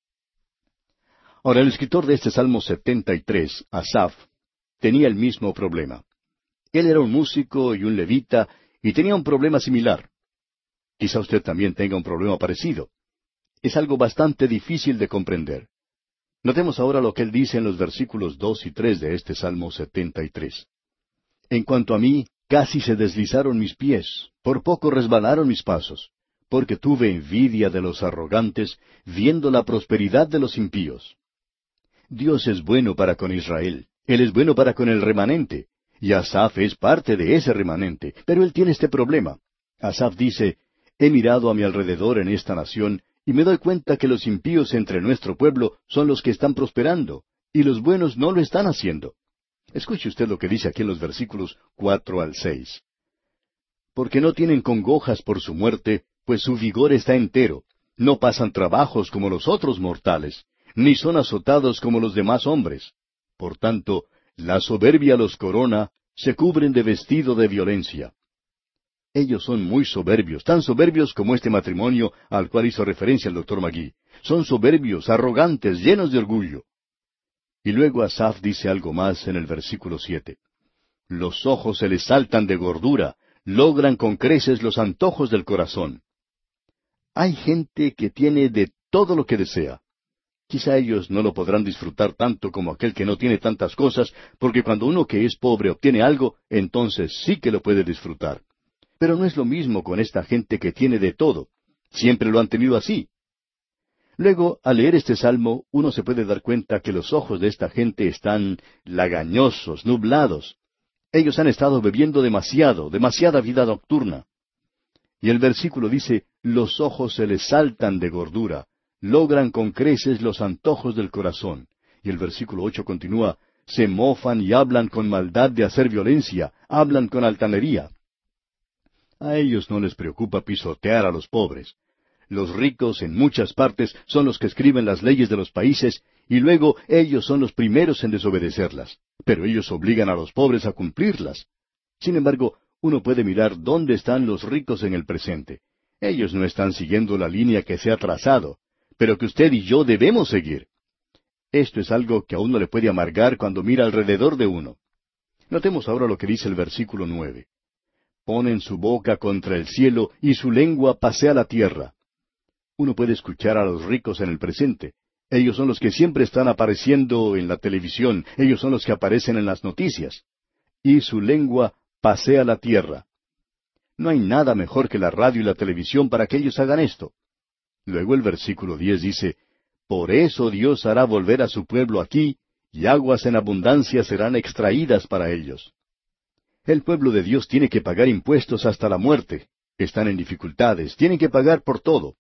[SPEAKER 1] Ahora, el escritor de este Salmo setenta y tres, Asaf, tenía el mismo problema. Él era un músico y un levita, y tenía un problema similar. Quizá usted también tenga un problema parecido. Es algo bastante difícil de comprender. Notemos ahora lo que él dice en los versículos dos y tres de este Salmo setenta y tres. En cuanto a mí, casi se deslizaron mis pies, por poco resbalaron mis pasos, porque tuve envidia de los arrogantes, viendo la prosperidad de los impíos. Dios es bueno para con Israel, Él es bueno para con el remanente, y Asaf es parte de ese remanente, pero él tiene este problema. Asaf dice, he mirado a mi alrededor en esta nación, y me doy cuenta que los impíos entre nuestro pueblo son los que están prosperando, y los buenos no lo están haciendo. Escuche usted lo que dice aquí en los versículos cuatro al seis. Porque no tienen congojas por su muerte, pues su vigor está entero. No pasan trabajos como los otros mortales, ni son azotados como los demás hombres. Por tanto, la soberbia los corona, se cubren de vestido de violencia. Ellos son muy soberbios, tan soberbios como este matrimonio al cual hizo referencia el doctor McGee. Son soberbios, arrogantes, llenos de orgullo. Y luego Asaf dice algo más en el versículo siete. Los ojos se les saltan de gordura, logran con creces los antojos del corazón. Hay gente que tiene de todo lo que desea. Quizá ellos no lo podrán disfrutar tanto como aquel que no tiene tantas cosas, porque cuando uno que es pobre obtiene algo, entonces sí que lo puede disfrutar. Pero no es lo mismo con esta gente que tiene de todo. Siempre lo han tenido así. Luego, al leer este salmo, uno se puede dar cuenta que los ojos de esta gente están lagañosos, nublados. Ellos han estado bebiendo demasiado, demasiada vida nocturna. Y el versículo dice, los ojos se les saltan de gordura, logran con creces los antojos del corazón. Y el versículo ocho continúa, se mofan y hablan con maldad de hacer violencia, hablan con altanería. A ellos no les preocupa pisotear a los pobres. Los ricos en muchas partes son los que escriben las leyes de los países y luego ellos son los primeros en desobedecerlas. Pero ellos obligan a los pobres a cumplirlas. Sin embargo, uno puede mirar dónde están los ricos en el presente. Ellos no están siguiendo la línea que se ha trazado, pero que usted y yo debemos seguir. Esto es algo que a uno le puede amargar cuando mira alrededor de uno. Notemos ahora lo que dice el versículo nueve. Ponen su boca contra el cielo y su lengua pasea la tierra. Uno puede escuchar a los ricos en el presente. Ellos son los que siempre están apareciendo en la televisión, ellos son los que aparecen en las noticias. Y su lengua pasea la tierra. No hay nada mejor que la radio y la televisión para que ellos hagan esto. Luego el versículo diez dice, por eso Dios hará volver a su pueblo aquí, y aguas en abundancia serán extraídas para ellos. El pueblo de Dios tiene que pagar impuestos hasta la muerte. Están en dificultades, tienen que pagar por todo.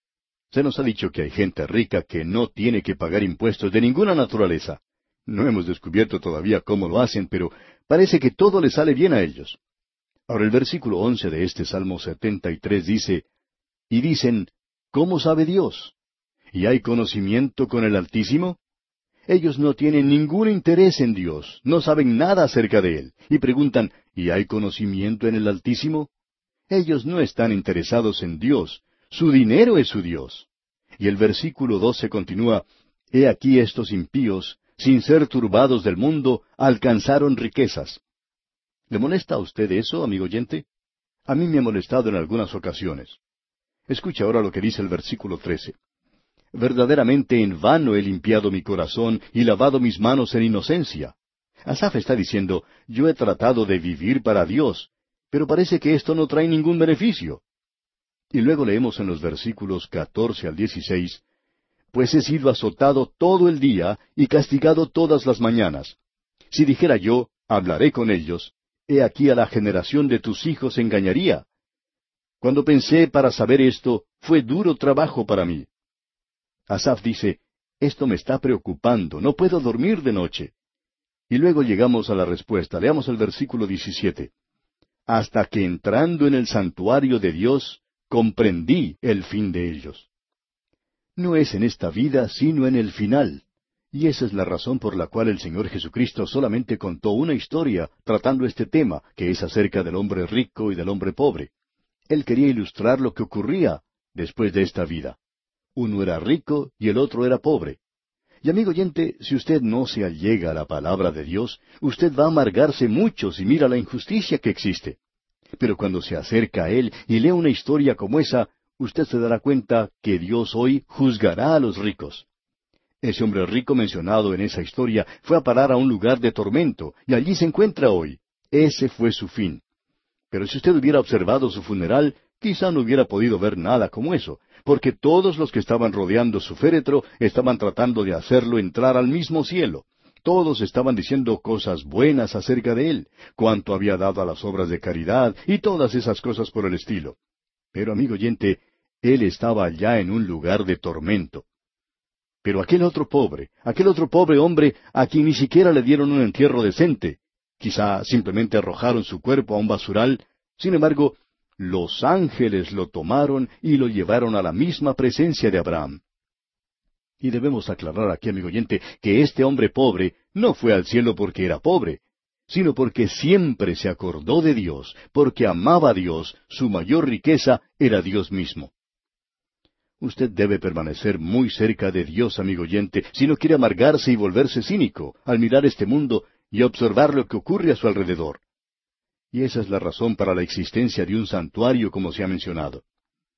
[SPEAKER 1] Se nos ha dicho que hay gente rica que no tiene que pagar impuestos de ninguna naturaleza. No hemos descubierto todavía cómo lo hacen, pero parece que todo les sale bien a ellos. Ahora el versículo once de este Salmo setenta y tres dice, y dicen, ¿cómo sabe Dios? ¿Y hay conocimiento con el Altísimo? Ellos no tienen ningún interés en Dios, no saben nada acerca de Él, y preguntan, ¿y hay conocimiento en el Altísimo? Ellos no están interesados en Dios, su dinero es su Dios. Y el versículo doce continúa, He aquí estos impíos, sin ser turbados del mundo, alcanzaron riquezas. ¿Le molesta a usted eso, amigo oyente? A mí me ha molestado en algunas ocasiones. Escucha ahora lo que dice el versículo trece. Verdaderamente en vano he limpiado mi corazón y lavado mis manos en inocencia. Asaf está diciendo, yo he tratado de vivir para Dios, pero parece que esto no trae ningún beneficio. Y luego leemos en los versículos catorce al dieciséis, Pues he sido azotado todo el día y castigado todas las mañanas. Si dijera yo, hablaré con ellos, he aquí a la generación de tus hijos engañaría. Cuando pensé para saber esto, fue duro trabajo para mí. Asaf dice, esto me está preocupando, no puedo dormir de noche. Y luego llegamos a la respuesta. Leamos el versículo diecisiete. Hasta que entrando en el santuario de Dios, comprendí el fin de ellos. No es en esta vida, sino en el final. Y esa es la razón por la cual el Señor Jesucristo solamente contó una historia tratando este tema, que es acerca del hombre rico y del hombre pobre. Él quería ilustrar lo que ocurría después de esta vida. Uno era rico y el otro era pobre. Y amigo oyente, si usted no se allega a la palabra de Dios, usted va a amargarse mucho si mira la injusticia que existe. Pero cuando se acerca a Él y lee una historia como esa, usted se dará cuenta que Dios hoy juzgará a los ricos. Ese hombre rico mencionado en esa historia fue a parar a un lugar de tormento, y allí se encuentra hoy. Ese fue su fin. Pero si usted hubiera observado su funeral, quizá no hubiera podido ver nada como eso, porque todos los que estaban rodeando su féretro estaban tratando de hacerlo entrar al mismo cielo. Todos estaban diciendo cosas buenas acerca de él, cuánto había dado a las obras de caridad y todas esas cosas por el estilo. Pero, amigo oyente, él estaba allá en un lugar de tormento. Pero aquel otro pobre, aquel otro pobre hombre a quien ni siquiera le dieron un entierro decente, quizá simplemente arrojaron su cuerpo a un basural, sin embargo, los ángeles lo tomaron y lo llevaron a la misma presencia de Abraham. Y debemos aclarar aquí, amigo oyente, que este hombre pobre no fue al cielo porque era pobre, sino porque siempre se acordó de Dios, porque amaba a Dios, su mayor riqueza era Dios mismo. Usted debe permanecer muy cerca de Dios, amigo oyente, si no quiere amargarse y volverse cínico al mirar este mundo y observar lo que ocurre a su alrededor. Y esa es la razón para la existencia de un santuario como se ha mencionado.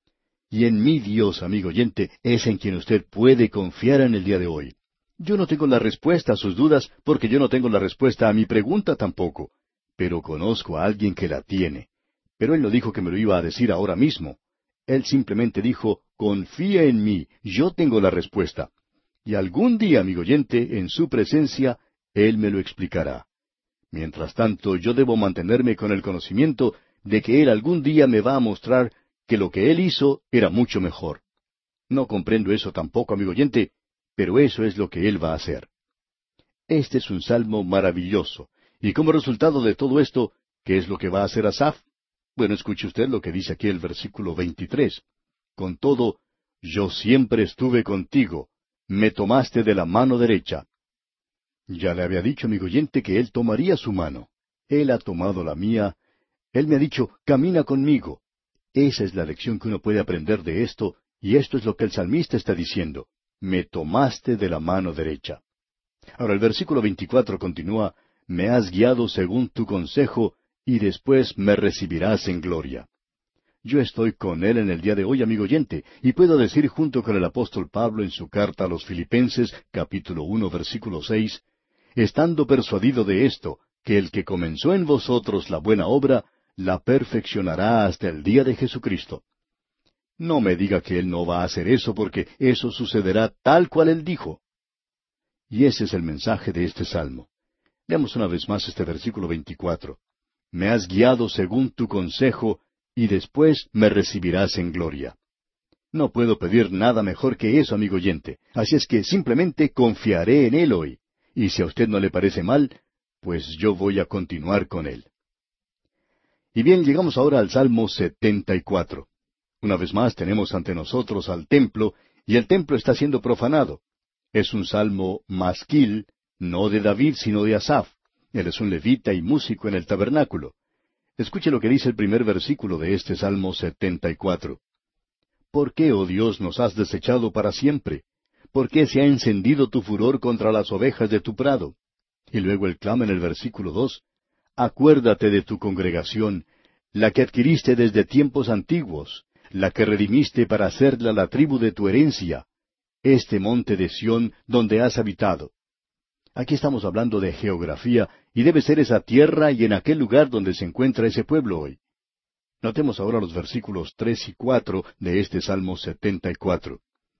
[SPEAKER 1] Y en mi Dios, amigo oyente, es en quien usted puede confiar en el día de hoy. Yo no tengo la respuesta a sus dudas, porque yo no tengo la respuesta a mi pregunta tampoco. Pero conozco a alguien que la tiene. Pero él no dijo que me lo iba a decir ahora mismo. Él simplemente dijo, confía en mí, yo tengo la respuesta. Y algún día, amigo oyente, en su presencia, él me lo explicará. Mientras tanto, yo debo mantenerme con el conocimiento de que él algún día me va a mostrar que lo que él hizo era mucho mejor. No comprendo eso tampoco, amigo oyente, pero eso es lo que él va a hacer. Este es un salmo maravilloso. Y como resultado de todo esto, ¿qué es lo que va a hacer Asaf? Bueno, escuche usted lo que dice aquí el versículo veintitrés. Con todo, yo siempre estuve contigo, me tomaste de la mano derecha. Ya le había dicho, amigo oyente, que él tomaría su mano. Él ha tomado la mía. Él me ha dicho, camina conmigo. Esa es la lección que uno puede aprender de esto, y esto es lo que el salmista está diciendo. Me tomaste de la mano derecha. Ahora el versículo veinticuatro continúa, me has guiado según tu consejo, y después me recibirás en gloria. Yo estoy con él en el día de hoy, amigo oyente, y puedo decir junto con el apóstol Pablo en su carta a los Filipenses, capítulo uno, versículo seis, estando persuadido de esto, que el que comenzó en vosotros la buena obra, la perfeccionará hasta el día de Jesucristo. No me diga que él no va a hacer eso, porque eso sucederá tal cual él dijo. Y ese es el mensaje de este salmo. Veamos una vez más este versículo veinticuatro. Me has guiado según tu consejo, y después me recibirás en gloria. No puedo pedir nada mejor que eso, amigo oyente. Así es que simplemente confiaré en él hoy. Y si a usted no le parece mal, pues yo voy a continuar con él. Y bien, llegamos ahora al Salmo setenta y cuatro. Una vez más tenemos ante nosotros al templo, y el templo está siendo profanado. Es un salmo masquil, no de David, sino de Asaf. Él es un levita y músico en el tabernáculo. Escuche lo que dice el primer versículo de este Salmo setenta y cuatro. ¿Por qué, oh Dios, nos has desechado para siempre? ¿Por qué se ha encendido tu furor contra las ovejas de tu prado? Y luego él clama en el versículo dos. Acuérdate de tu congregación, la que adquiriste desde tiempos antiguos, la que redimiste para hacerla la tribu de tu herencia, este monte de Sión donde has habitado. Aquí estamos hablando de geografía, y debe ser esa tierra y en aquel lugar donde se encuentra ese pueblo hoy. Notemos ahora los versículos tres y cuatro de este Salmo setenta y cuatro.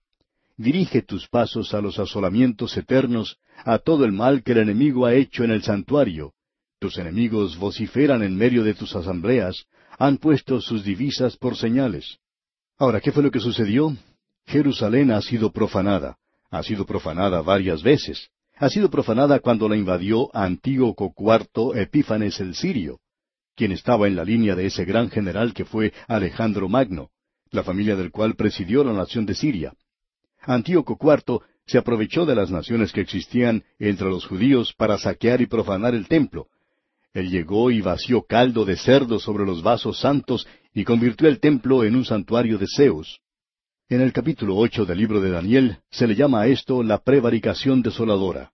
[SPEAKER 1] Dirige tus pasos a los asolamientos eternos, a todo el mal que el enemigo ha hecho en el santuario. Tus enemigos vociferan en medio de tus asambleas, han puesto sus divisas por señales. Ahora, ¿qué fue lo que sucedió? Jerusalén ha sido profanada. Ha sido profanada varias veces. Ha sido profanada cuando la invadió Antíoco cuarto Epífanes el Sirio, quien estaba en la línea de ese gran general que fue Alejandro Magno, la familia del cual presidió la nación de Siria. Antíoco cuarto se aprovechó de las naciones que existían entre los judíos para saquear y profanar el templo. Él llegó y vació caldo de cerdo sobre los vasos santos y convirtió el templo en un santuario de Zeus. En el capítulo ocho del libro de Daniel se le llama a esto la prevaricación desoladora.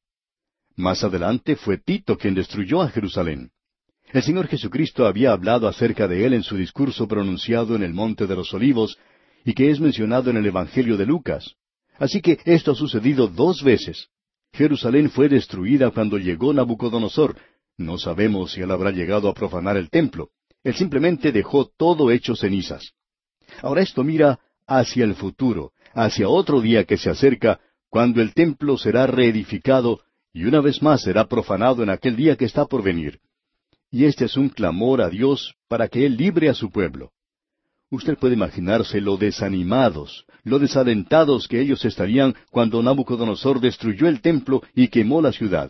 [SPEAKER 1] Más adelante fue Tito quien destruyó a Jerusalén. El Señor Jesucristo había hablado acerca de él en su discurso pronunciado en el Monte de los Olivos, y que es mencionado en el Evangelio de Lucas. Así que esto ha sucedido dos veces. Jerusalén fue destruida cuando llegó Nabucodonosor. No sabemos si él habrá llegado a profanar el templo. Él simplemente dejó todo hecho cenizas. Ahora esto mira hacia el futuro, hacia otro día que se acerca, cuando el templo será reedificado y una vez más será profanado en aquel día que está por venir. Y este es un clamor a Dios para que Él libre a su pueblo. Usted puede imaginarse lo desanimados, lo desalentados que ellos estarían cuando Nabucodonosor destruyó el templo y quemó la ciudad.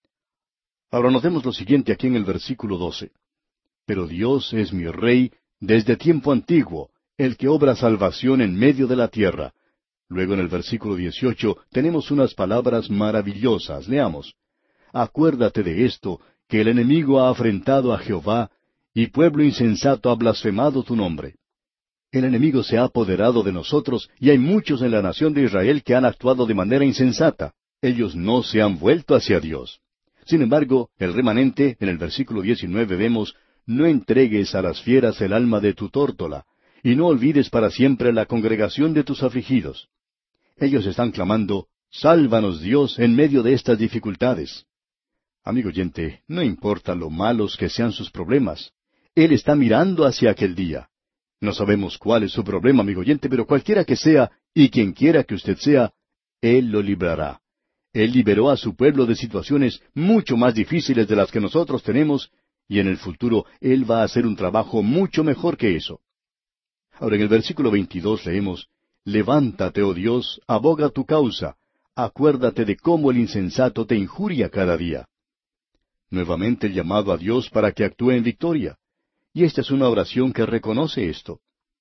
[SPEAKER 1] Ahora notemos lo siguiente aquí en el versículo doce. Pero Dios es mi Rey desde tiempo antiguo, el que obra salvación en medio de la tierra. Luego en el versículo dieciocho tenemos unas palabras maravillosas. Leamos. Acuérdate de esto, que el enemigo ha afrentado a Jehová, y pueblo insensato ha blasfemado tu nombre. El enemigo se ha apoderado de nosotros, y hay muchos en la nación de Israel que han actuado de manera insensata. Ellos no se han vuelto hacia Dios. Sin embargo, el remanente, en el versículo diecinueve vemos, no entregues a las fieras el alma de tu tórtola, y no olvides para siempre la congregación de tus afligidos. Ellos están clamando, sálvanos Dios en medio de estas dificultades. Amigo oyente, no importa lo malos que sean sus problemas, Él está mirando hacia aquel día. No sabemos cuál es su problema, amigo oyente, pero cualquiera que sea, y quien quiera que usted sea, Él lo librará. Él liberó a su pueblo de situaciones mucho más difíciles de las que nosotros tenemos, y en el futuro Él va a hacer un trabajo mucho mejor que eso. Ahora en el versículo veintidós leemos, Levántate, oh Dios, aboga tu causa, acuérdate de cómo el insensato te injuria cada día. Nuevamente el llamado a Dios para que actúe en victoria. Y esta es una oración que reconoce esto.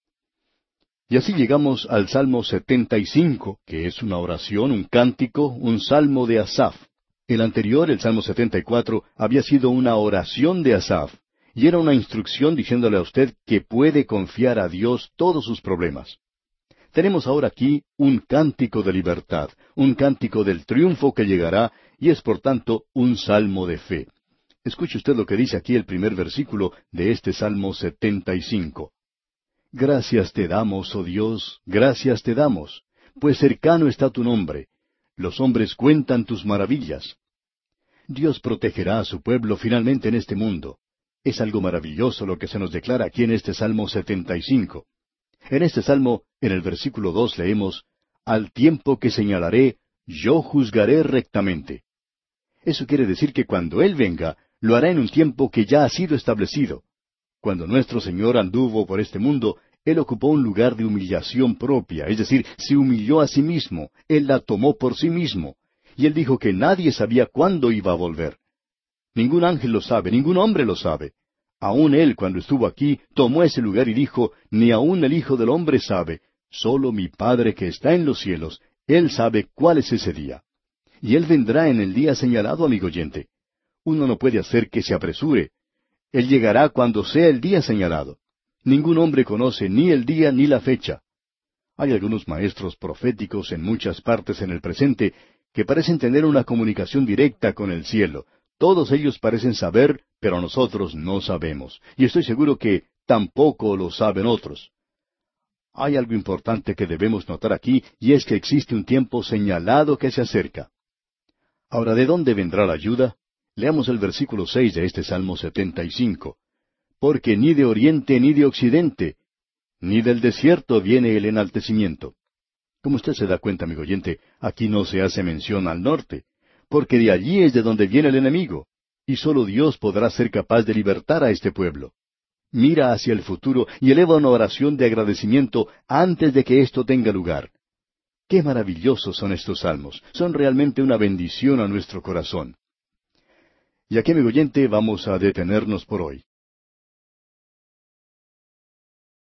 [SPEAKER 1] Y así llegamos al Salmo setenta y cinco, que es una oración, un cántico, un salmo de Asaf. El anterior, el Salmo setenta y cuatro, había sido una oración de Asaf, y era una instrucción diciéndole a usted que puede confiar a Dios todos sus problemas. Tenemos ahora aquí un cántico de libertad, un cántico del triunfo que llegará, y es por tanto un salmo de fe. Escuche usted lo que dice aquí el primer versículo de este Salmo setenta y cinco. Gracias te damos, oh Dios, gracias te damos, pues cercano está tu nombre. Los hombres cuentan tus maravillas. Dios protegerá a su pueblo finalmente en este mundo. Es algo maravilloso lo que se nos declara aquí en este Salmo setenta y cinco. En este Salmo, en el versículo dos leemos, Al tiempo que señalaré, yo juzgaré rectamente. Eso quiere decir que cuando Él venga, lo hará en un tiempo que ya ha sido establecido. Cuando nuestro Señor anduvo por este mundo, Él ocupó un lugar de humillación propia, es decir, se humilló a sí mismo, Él la tomó por sí mismo, y Él dijo que nadie sabía cuándo iba a volver. Ningún ángel lo sabe, ningún hombre lo sabe. Aún Él, cuando estuvo aquí, tomó ese lugar y dijo, ni aun el Hijo del Hombre sabe, solo mi Padre que está en los cielos, Él sabe cuál es ese día. Y Él vendrá en el día señalado, amigo oyente. Uno no puede hacer que se apresure. Él llegará cuando sea el día señalado. Ningún hombre conoce ni el día ni la fecha. Hay algunos maestros proféticos en muchas partes en el presente que parecen tener una comunicación directa con el cielo. Todos ellos parecen saber, pero nosotros no sabemos. Y estoy seguro que tampoco lo saben otros. Hay algo importante que debemos notar aquí, y es que existe un tiempo señalado que se acerca. Ahora, ¿de dónde vendrá la ayuda? Leamos el versículo seis de este Salmo setenta y cinco. Porque ni de oriente ni de occidente, ni del desierto viene el enaltecimiento. Como usted se da cuenta, amigo oyente, aquí no se hace mención al norte, porque de allí es de donde viene el enemigo, y solo Dios podrá ser capaz de libertar a este pueblo. Mira hacia el futuro y eleva una oración de agradecimiento antes de que esto tenga lugar. ¡Qué maravillosos son estos salmos! Son realmente una bendición a nuestro corazón. Y aquí, amigo oyente, vamos a detenernos por hoy.